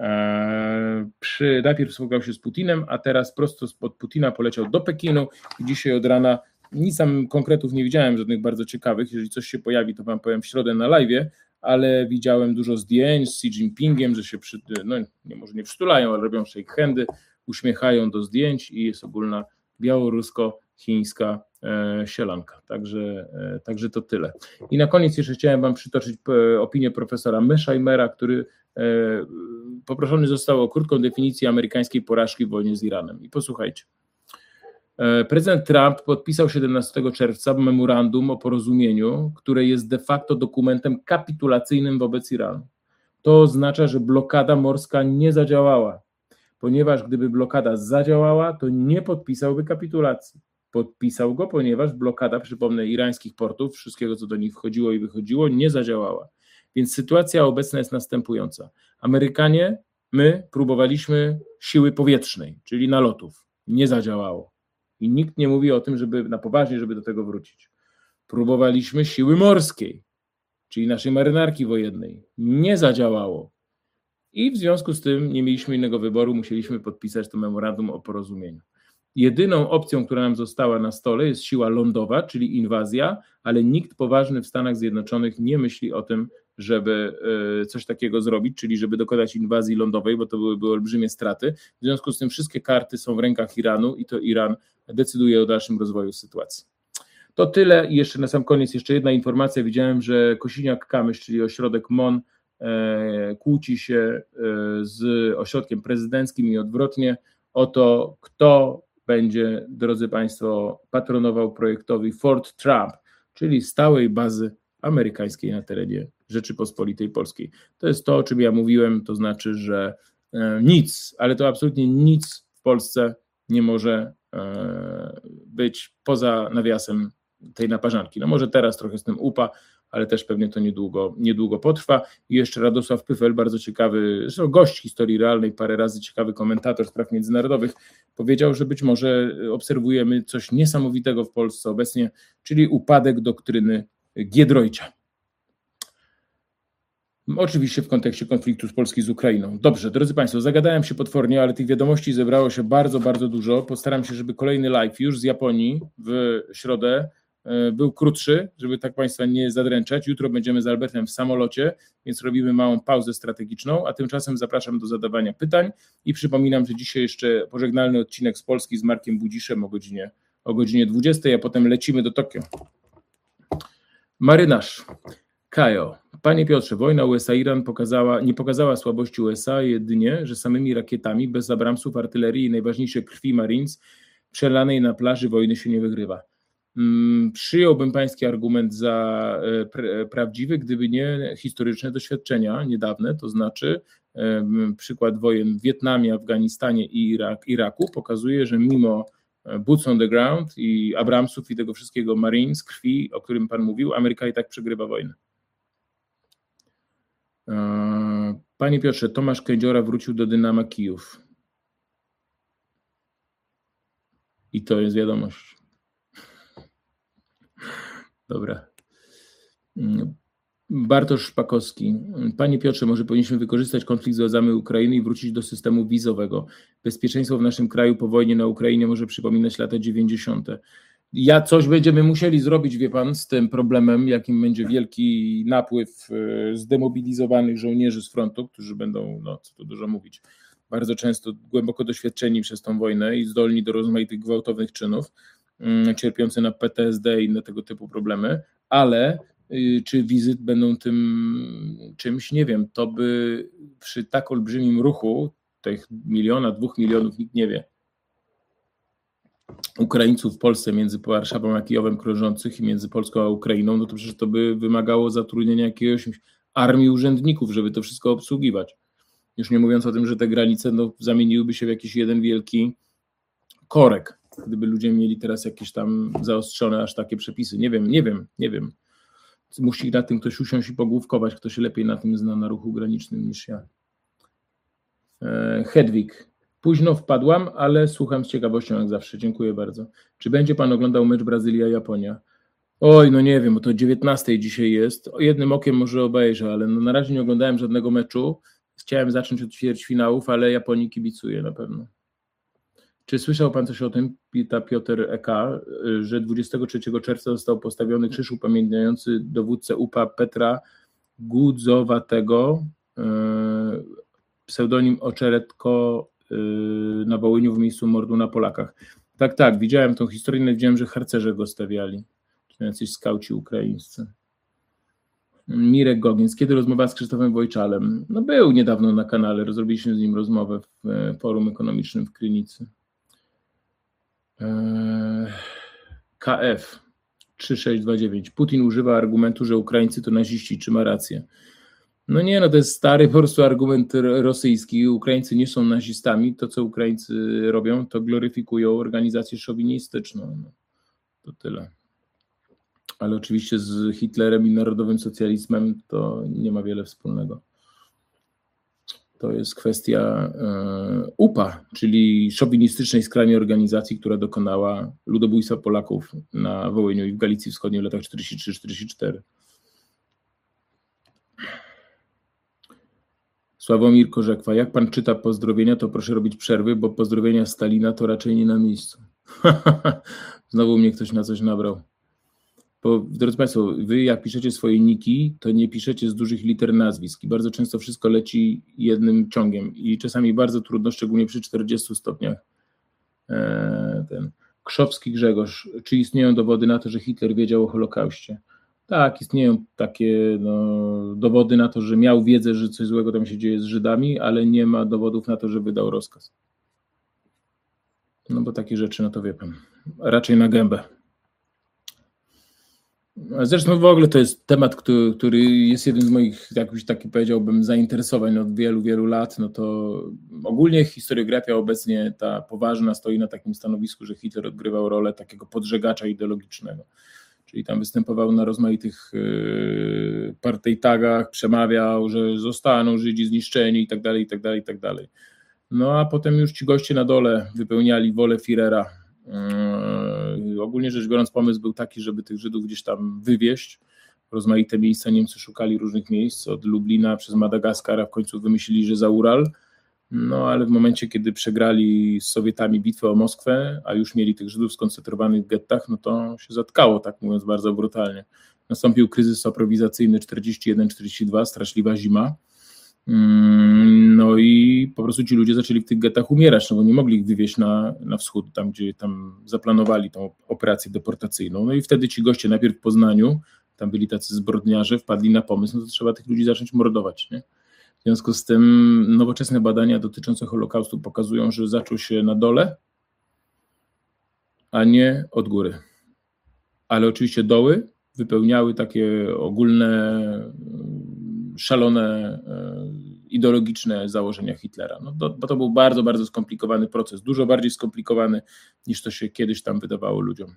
Speaker 1: e, przy, najpierw spotkał się z Putinem, a teraz prosto spod Putina poleciał do Pekinu i dzisiaj od rana nic tam konkretów nie widziałem, żadnych bardzo ciekawych. Jeżeli coś się pojawi, to Wam powiem w środę na live'ie, ale widziałem dużo zdjęć z Xi Jinpingiem, że się przy, no, nie, może nie przytulają, ale robią shake handy, uśmiechają do zdjęć i jest ogólna białorusko-chińska sielanka, także, także to tyle. I na koniec jeszcze chciałem Wam przytoczyć opinię profesora Mesheimera, który poproszony został o krótką definicję amerykańskiej porażki w wojnie z Iranem. I posłuchajcie. Prezydent Trump podpisał siedemnastego czerwca memorandum o porozumieniu, które jest de facto dokumentem kapitulacyjnym wobec Iranu. To oznacza, że blokada morska nie zadziałała. ponieważ gdyby blokada zadziałała, to nie podpisałby kapitulacji. Podpisał go, ponieważ blokada, przypomnę, irańskich portów, wszystkiego co do nich wchodziło i wychodziło, nie zadziałała. Więc sytuacja obecna jest następująca. Amerykanie, my próbowaliśmy siły powietrznej, czyli nalotów. Nie zadziałało. I nikt nie mówi o tym, żeby na poważnie, żeby do tego wrócić. Próbowaliśmy siły morskiej, czyli naszej marynarki wojennej. Nie zadziałało. I w związku z tym nie mieliśmy innego wyboru, musieliśmy podpisać to memorandum o porozumieniu. Jedyną opcją, która nam została na stole, jest siła lądowa, czyli inwazja, ale nikt poważny w Stanach Zjednoczonych nie myśli o tym, żeby coś takiego zrobić, czyli żeby dokonać inwazji lądowej, bo to byłyby olbrzymie straty. W związku z tym wszystkie karty są w rękach Iranu i to Iran decyduje o dalszym rozwoju sytuacji. To tyle i jeszcze na sam koniec jeszcze jedna informacja. Widziałem, że Kosiniak-Kamysz, czyli ośrodek M O N, kłóci się z ośrodkiem prezydenckim i odwrotnie o to, kto będzie, drodzy Państwo, patronował projektowi Fort Trump, czyli stałej bazy amerykańskiej na terenie Rzeczypospolitej Polskiej. To jest to, o czym ja mówiłem, to znaczy, że nic, ale to absolutnie nic w Polsce nie może być poza nawiasem tej naparzanki. No może teraz trochę z tym upa, ale też pewnie to niedługo, niedługo potrwa. I jeszcze Radosław Pyfel, bardzo ciekawy, zresztą gość historii realnej, parę razy ciekawy komentator spraw międzynarodowych, powiedział, że być może obserwujemy coś niesamowitego w Polsce obecnie, czyli upadek doktryny Giedroycia. Oczywiście w kontekście konfliktu z Polski z Ukrainą. Dobrze, drodzy Państwo, zagadałem się potwornie, ale tych wiadomości zebrało się bardzo, bardzo dużo. Postaram się, żeby kolejny live już z Japonii w środę był krótszy, żeby tak Państwa nie zadręczać. Jutro będziemy z Albertem w samolocie, więc robimy małą pauzę strategiczną, a tymczasem zapraszam do zadawania pytań i przypominam, że dzisiaj jeszcze pożegnalny odcinek z Polski z Markiem Budziszem o godzinie, o godzinie dwudziestej, a potem lecimy do Tokio. Marynarz. Kajo. Panie Piotrze, wojna U S A-Iran pokazała, nie pokazała słabości U S A, jedynie, że samymi rakietami, bez Abramsów, artylerii i najważniejszej krwi Marines przelanej na plaży wojny się nie wygrywa. Przyjąłbym pański argument za pra- prawdziwy, gdyby nie historyczne doświadczenia niedawne, to znaczy przykład wojen w Wietnamie, Afganistanie i Irak, Iraku pokazuje, że mimo boots on the ground i Abramsów i tego wszystkiego Marines, krwi, o którym pan mówił, Ameryka i tak przegrywa wojnę. Panie Piotrze, Tomasz Kędziora wrócił do Dynama Kijów. I to jest wiadomość. Dobra. Bartosz Szpakowski. Panie Piotrze, może powinniśmy wykorzystać konflikt z władzami Ukrainy i wrócić do systemu wizowego. Bezpieczeństwo w naszym kraju po wojnie na Ukrainie może przypominać lata dziewięćdziesiąte. Ja coś będziemy musieli zrobić, wie pan, z tym problemem, jakim będzie wielki napływ zdemobilizowanych żołnierzy z frontu, którzy będą, no co tu dużo mówić, bardzo często głęboko doświadczeni przez tą wojnę i zdolni do rozmaitych gwałtownych czynów, cierpiący na P T S D i inne tego typu problemy, ale czy wizyt będą tym czymś, nie wiem, to by przy tak olbrzymim ruchu, tych miliona, dwóch milionów, nikt nie wie, Ukraińców w Polsce między Warszawą a Kijowem krążących i między Polską a Ukrainą, no to przecież to by wymagało zatrudnienia jakiegoś armii urzędników, żeby to wszystko obsługiwać. Już nie mówiąc o tym, że te granice no, zamieniłyby się w jakiś jeden wielki korek, gdyby ludzie mieli teraz jakieś tam zaostrzone aż takie przepisy. Nie wiem, nie wiem, nie wiem. Musi na tym ktoś usiąść i pogłówkować, kto się lepiej na tym zna, na ruchu granicznym niż ja. Hedwig. Późno wpadłam, ale słucham z ciekawością jak zawsze. Dziękuję bardzo. Czy będzie pan oglądał mecz Brazylia-Japonia? Oj, no nie wiem, bo to dziewiętnastej dzisiaj jest. O jednym okiem może obejrzę, ale no na razie nie oglądałem żadnego meczu. Chciałem zacząć od ćwierćfinałów, ale Japonii kibicuję na pewno. Czy słyszał pan coś o tym, pyta Piotr E K, że dwudziestego trzeciego czerwca został postawiony krzyż upamiętniający dowódcę U P A Petra Gudzowatego, pseudonim Oczeretko na Wołyniu w miejscu mordu na Polakach. Tak, tak, widziałem tą historię, ale widziałem, że harcerze go stawiali. Jacyś skauci ukraińscy. Mirek Gogiens. Kiedy rozmowa z Krzysztofem Wojczalem? No był niedawno na kanale, zrobiliśmy z nim rozmowę w forum ekonomicznym w Krynicy. K F trzy sześć dwa dziewięć. Putin używa argumentu, że Ukraińcy to naziści. Czy ma rację? No nie, no to jest stary po prostu argument rosyjski. Ukraińcy nie są nazistami. To, co Ukraińcy robią, to gloryfikują organizację szowinistyczną. No, to tyle. Ale oczywiście z Hitlerem i narodowym socjalizmem to nie ma wiele wspólnego. To jest kwestia U P A, czyli szowinistycznej skrajnej organizacji, która dokonała ludobójstwa Polaków na Wołyniu i w Galicji Wschodniej w latach czterdziestych trzech czterdziestych czwartych. Sławomir Korzekwa, jak pan czyta pozdrowienia, to proszę robić przerwy, bo pozdrowienia Stalina to raczej nie na miejscu. Znowu mnie ktoś na coś nabrał. Bo, drodzy Państwo, wy jak piszecie swoje niki, to nie piszecie z dużych liter nazwisk i bardzo często wszystko leci jednym ciągiem i czasami bardzo trudno, szczególnie przy czterdziestu stopniach. Ten Krzowski Grzegorz, czy istnieją dowody na to, że Hitler wiedział o Holokauście? Tak, istnieją takie no, dowody na to, że miał wiedzę, że coś złego tam się dzieje z Żydami, ale nie ma dowodów na to, że wydał rozkaz. No bo takie rzeczy, no to wie pan, raczej na gębę. Zresztą w ogóle to jest temat, który, który jest jednym z moich, jakiś taki powiedziałbym, zainteresowań od wielu, wielu lat. No to ogólnie historiografia obecnie ta poważna stoi na takim stanowisku, że Hitler odgrywał rolę takiego podżegacza ideologicznego. Czyli tam występował na rozmaitych partyjtagach, przemawiał, że zostaną Żydzi zniszczeni i tak dalej, i tak dalej, i tak dalej. No a potem już ci goście na dole wypełniali wolę Führera. Yy, ogólnie rzecz biorąc pomysł był taki, żeby tych Żydów gdzieś tam wywieźć. Rozmaite miejsca Niemcy szukali różnych miejsc, od Lublina przez Madagaskar, a w końcu wymyślili, że za Ural. No ale w momencie, kiedy przegrali z Sowietami bitwę o Moskwę, a już mieli tych Żydów skoncentrowanych w gettach, no to się zatkało, tak mówiąc bardzo brutalnie. Nastąpił kryzys aprowizacyjny czterdziesty jeden czterdziesty dwa, straszliwa zima. No i po prostu ci ludzie zaczęli w tych gettach umierać, no bo nie mogli ich wywieźć na, na wschód, tam gdzie tam zaplanowali tą operację deportacyjną. No i wtedy ci goście najpierw w Poznaniu, tam byli tacy zbrodniarze, wpadli na pomysł, no to trzeba tych ludzi zacząć mordować, nie? W związku z tym nowoczesne badania dotyczące Holokaustu pokazują, że zaczął się na dole, a nie od góry. Ale oczywiście doły wypełniały takie ogólne, szalone, ideologiczne założenia Hitlera. No to, bo to był bardzo, bardzo skomplikowany proces, dużo bardziej skomplikowany niż to się kiedyś tam wydawało ludziom.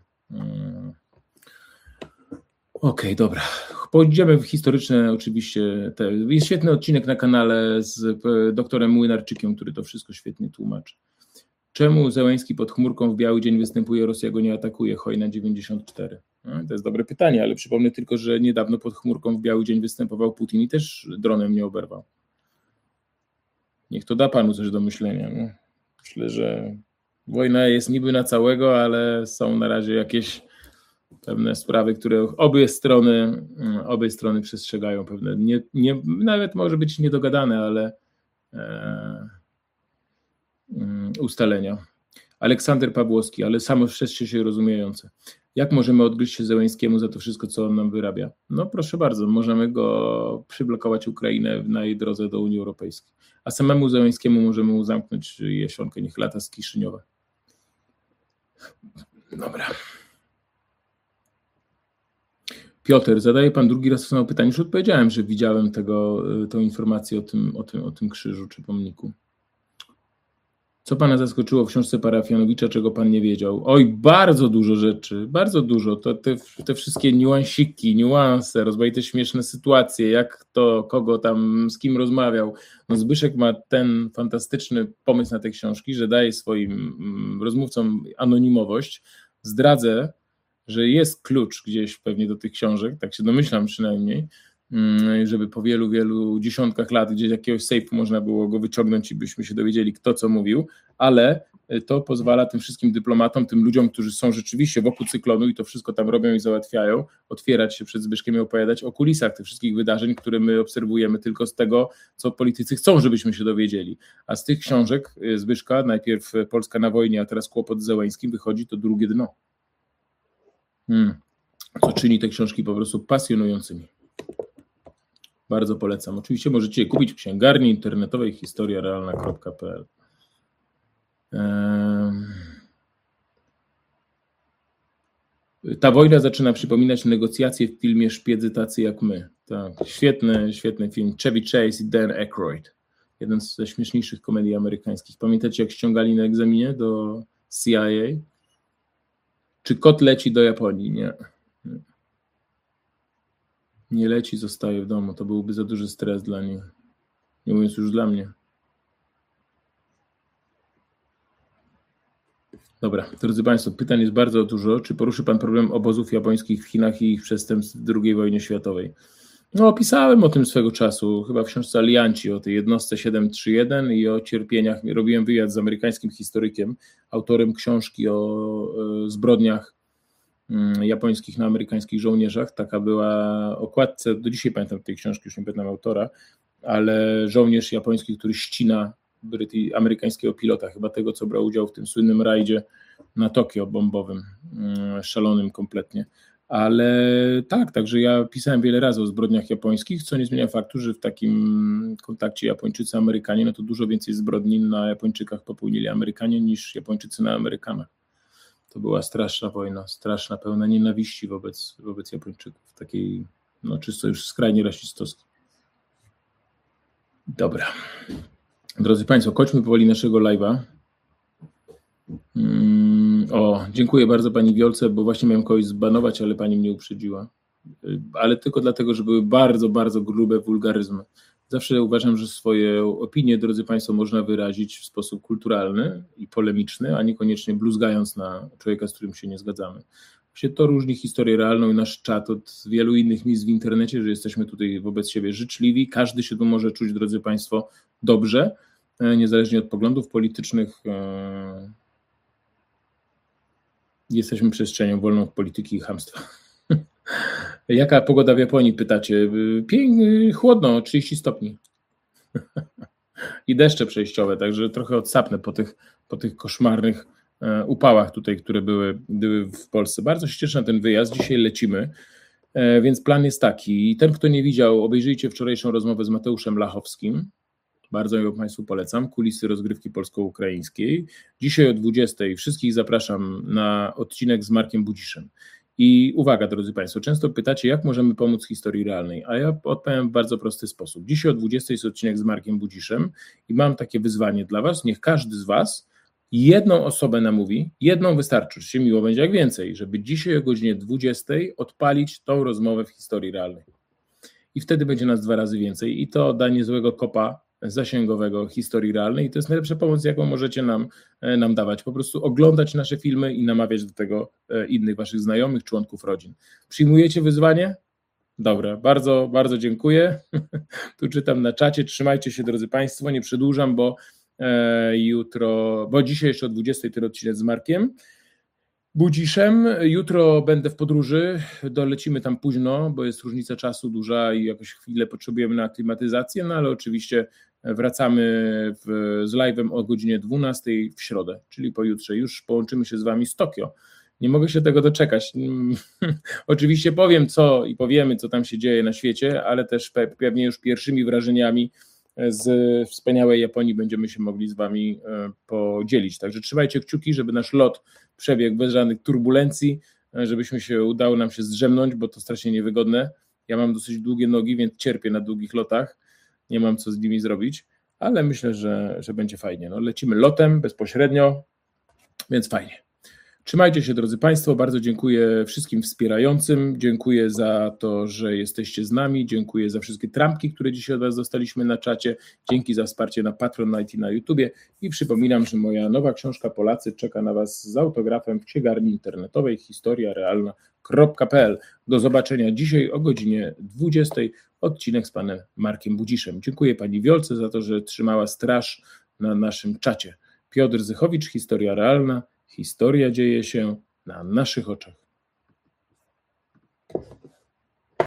Speaker 1: Okej, okay, dobra. Pójdziemy w historyczne oczywiście. Te, jest świetny odcinek na kanale z doktorem Młynarczykiem, który to wszystko świetnie tłumaczy. Czemu Zełenski pod chmurką w biały dzień występuje, Rosja go nie atakuje? Hojna dziewięćdziesiąt cztery. No, to jest dobre pytanie, ale przypomnę tylko, że niedawno pod chmurką w biały dzień występował Putin i też dronem nie oberwał. Niech to da panu coś do myślenia. No. Myślę, że wojna jest niby na całego, ale są na razie jakieś pewne sprawy, które obie strony, obie strony przestrzegają pewne, nie, nie, nawet może być niedogadane, ale e, ustalenia. Aleksander Pawłowski, ale samo wreszcie się rozumiejące. Jak możemy odgryźć się Zełenskiemu za to wszystko, co on nam wyrabia? No proszę bardzo, możemy go przyblokować Ukrainę na jej drodze do Unii Europejskiej, a samemu Zełenskiemu możemy mu zamknąć jesionkę, niech lata z Kiszyniowa. Dobra. Piotr, zadaje pan drugi raz to samo pytanie. Już odpowiedziałem, że widziałem tego, tą informację o tym, o tym, o tym krzyżu czy pomniku. Co pana zaskoczyło w książce Parafianowicza, czego pan nie wiedział? Oj, bardzo dużo rzeczy, bardzo dużo. To te, te wszystkie niuansiki, niuanse, rozmaite śmieszne sytuacje, jak to, kogo tam, z kim rozmawiał. No Zbyszek ma ten fantastyczny pomysł na te książki, że daje swoim rozmówcom anonimowość. Zdradzę, że jest klucz gdzieś pewnie do tych książek, tak się domyślam przynajmniej, żeby po wielu, wielu dziesiątkach lat gdzieś jakiegoś sejfu można było go wyciągnąć i byśmy się dowiedzieli, kto co mówił, ale to pozwala tym wszystkim dyplomatom, tym ludziom, którzy są rzeczywiście wokół cyklonu i to wszystko tam robią i załatwiają, otwierać się przed Zbyszkiem i opowiadać o kulisach tych wszystkich wydarzeń, które my obserwujemy tylko z tego, co politycy chcą, żebyśmy się dowiedzieli. A z tych książek Zbyszka, najpierw Polska na wojnie, a teraz kłopot z Zełenskim, wychodzi to drugie dno. Hmm. Co czyni te książki po prostu pasjonującymi. Bardzo polecam. Oczywiście możecie je kupić w księgarni internetowej historia realna kropka p l. Ta wojna zaczyna przypominać negocjacje w filmie Szpiedzy tacy jak my. Tak, świetny, świetny film. Chevy Chase i Dan Aykroyd. Jeden ze śmieszniejszych komedii amerykańskich. Pamiętacie, jak ściągali na egzaminie do C I A? Czy kot leci do Japonii? Nie. Nie leci, zostaje w domu. To byłby za duży stres dla nich. Nie mówiąc już dla mnie. Dobra, drodzy Państwo, pytań jest bardzo dużo. Czy poruszy Pan problem obozów japońskich w Chinach i ich przestępstw w drugiej wojnie światowej? No, opisałem o tym swego czasu, chyba w książce Alianci, o tej jednostce siedem trzy jeden i o cierpieniach. Robiłem wywiad z amerykańskim historykiem, autorem książki o zbrodniach japońskich na amerykańskich żołnierzach. Taka była okładce, do dzisiaj pamiętam tej książki, już nie pamiętam autora, ale żołnierz japoński, który ścina Bryty, amerykańskiego pilota, chyba tego, co brał udział w tym słynnym rajdzie na Tokio bombowym, szalonym kompletnie. Ale tak, także ja pisałem wiele razy o zbrodniach japońskich, co nie zmienia faktu, że w takim kontakcie Japończycy-Amerykanie, no to dużo więcej zbrodni na Japończykach popełnili Amerykanie niż Japończycy na Amerykanach. To była straszna wojna, straszna, pełna nienawiści wobec, wobec Japończyków, takiej no czysto już skrajnie rasistowskiej. Dobra. Drodzy Państwo, kończmy powoli naszego live'a. Hmm, o, dziękuję bardzo Pani Wiolce, bo właśnie miałem kogoś zbanować, ale Pani mnie uprzedziła. Ale tylko dlatego, że były bardzo, bardzo grube wulgaryzmy. Zawsze uważam, że swoje opinie, drodzy Państwo, można wyrazić w sposób kulturalny i polemiczny, a niekoniecznie bluzgając na człowieka, z którym się nie zgadzamy. Właśnie to różni historię realną i nasz czat od wielu innych miejsc w internecie, że jesteśmy tutaj wobec siebie życzliwi. Każdy się tu może czuć, drodzy Państwo, dobrze, niezależnie od poglądów politycznych. Jesteśmy przestrzenią wolną od polityki i chamstwa. Jaka pogoda w Japonii, pytacie? Pięknie, chłodno, trzydzieści stopni. I deszcze przejściowe, także trochę odsapnę po tych, po tych koszmarnych upałach tutaj, które były, były w Polsce. Bardzo się cieszę na ten wyjazd, dzisiaj lecimy, więc plan jest taki. Ten, kto nie widział, obejrzyjcie wczorajszą rozmowę z Mateuszem Lachowskim. Bardzo ją Państwu polecam. Kulisy rozgrywki polsko-ukraińskiej. Dzisiaj o dwudziestej wszystkich zapraszam na odcinek z Markiem Budziszem. I uwaga, drodzy Państwo, często pytacie, jak możemy pomóc historii realnej, a ja odpowiem w bardzo prosty sposób. Dzisiaj o dwudziestej jest odcinek z Markiem Budziszem i mam takie wyzwanie dla Was. Niech każdy z Was jedną osobę namówi, jedną wystarczy, się miło będzie jak więcej, żeby dzisiaj o godzinie dwudziestej odpalić tą rozmowę w historii realnej. I wtedy będzie nas dwa razy więcej i to da niezłego kopa zasięgowego historii realnej i to jest najlepsza pomoc, jaką możecie nam, nam dawać. Po prostu oglądać nasze filmy i namawiać do tego innych Waszych znajomych, członków rodzin. Przyjmujecie wyzwanie? Dobra, bardzo, bardzo dziękuję. Tu czytam na czacie, trzymajcie się, drodzy Państwo, nie przedłużam, bo e, jutro, bo dzisiaj jeszcze o dwudziestej ten odcinek z Markiem Budziszem. Jutro będę w podróży, dolecimy tam późno, bo jest różnica czasu duża i jakoś chwilę potrzebujemy na aklimatyzację, no ale oczywiście wracamy w, z live'em o godzinie dwunastej w środę, czyli pojutrze. Już połączymy się z Wami z Tokio. Nie mogę się tego doczekać. Oczywiście powiem co i powiemy, co tam się dzieje na świecie, ale też pe- pewnie już pierwszymi wrażeniami z wspaniałej Japonii będziemy się mogli z Wami podzielić. Także trzymajcie kciuki, żeby nasz lot przebiegł bez żadnych turbulencji, żebyśmy się udało nam się zdrzemnąć, bo to strasznie niewygodne. Ja mam dosyć długie nogi, więc cierpię na długich lotach. Nie mam co z nimi zrobić, ale myślę, że, że będzie fajnie. No, lecimy lotem bezpośrednio, więc fajnie. Trzymajcie się, drodzy Państwo, bardzo dziękuję wszystkim wspierającym, dziękuję za to, że jesteście z nami, dziękuję za wszystkie trampki, które dzisiaj od Was dostaliśmy na czacie, dzięki za wsparcie na Patronite i na YouTubie i przypominam, że moja nowa książka Polacy czeka na Was z autografem w księgarni internetowej historia realna kropka p l. Do zobaczenia dzisiaj o godzinie dwudziestej, odcinek z Panem Markiem Budziszem. Dziękuję Pani Wiolce za to, że trzymała straż na naszym czacie. Piotr Zychowicz, Historia Realna. Historia dzieje się na naszych oczach.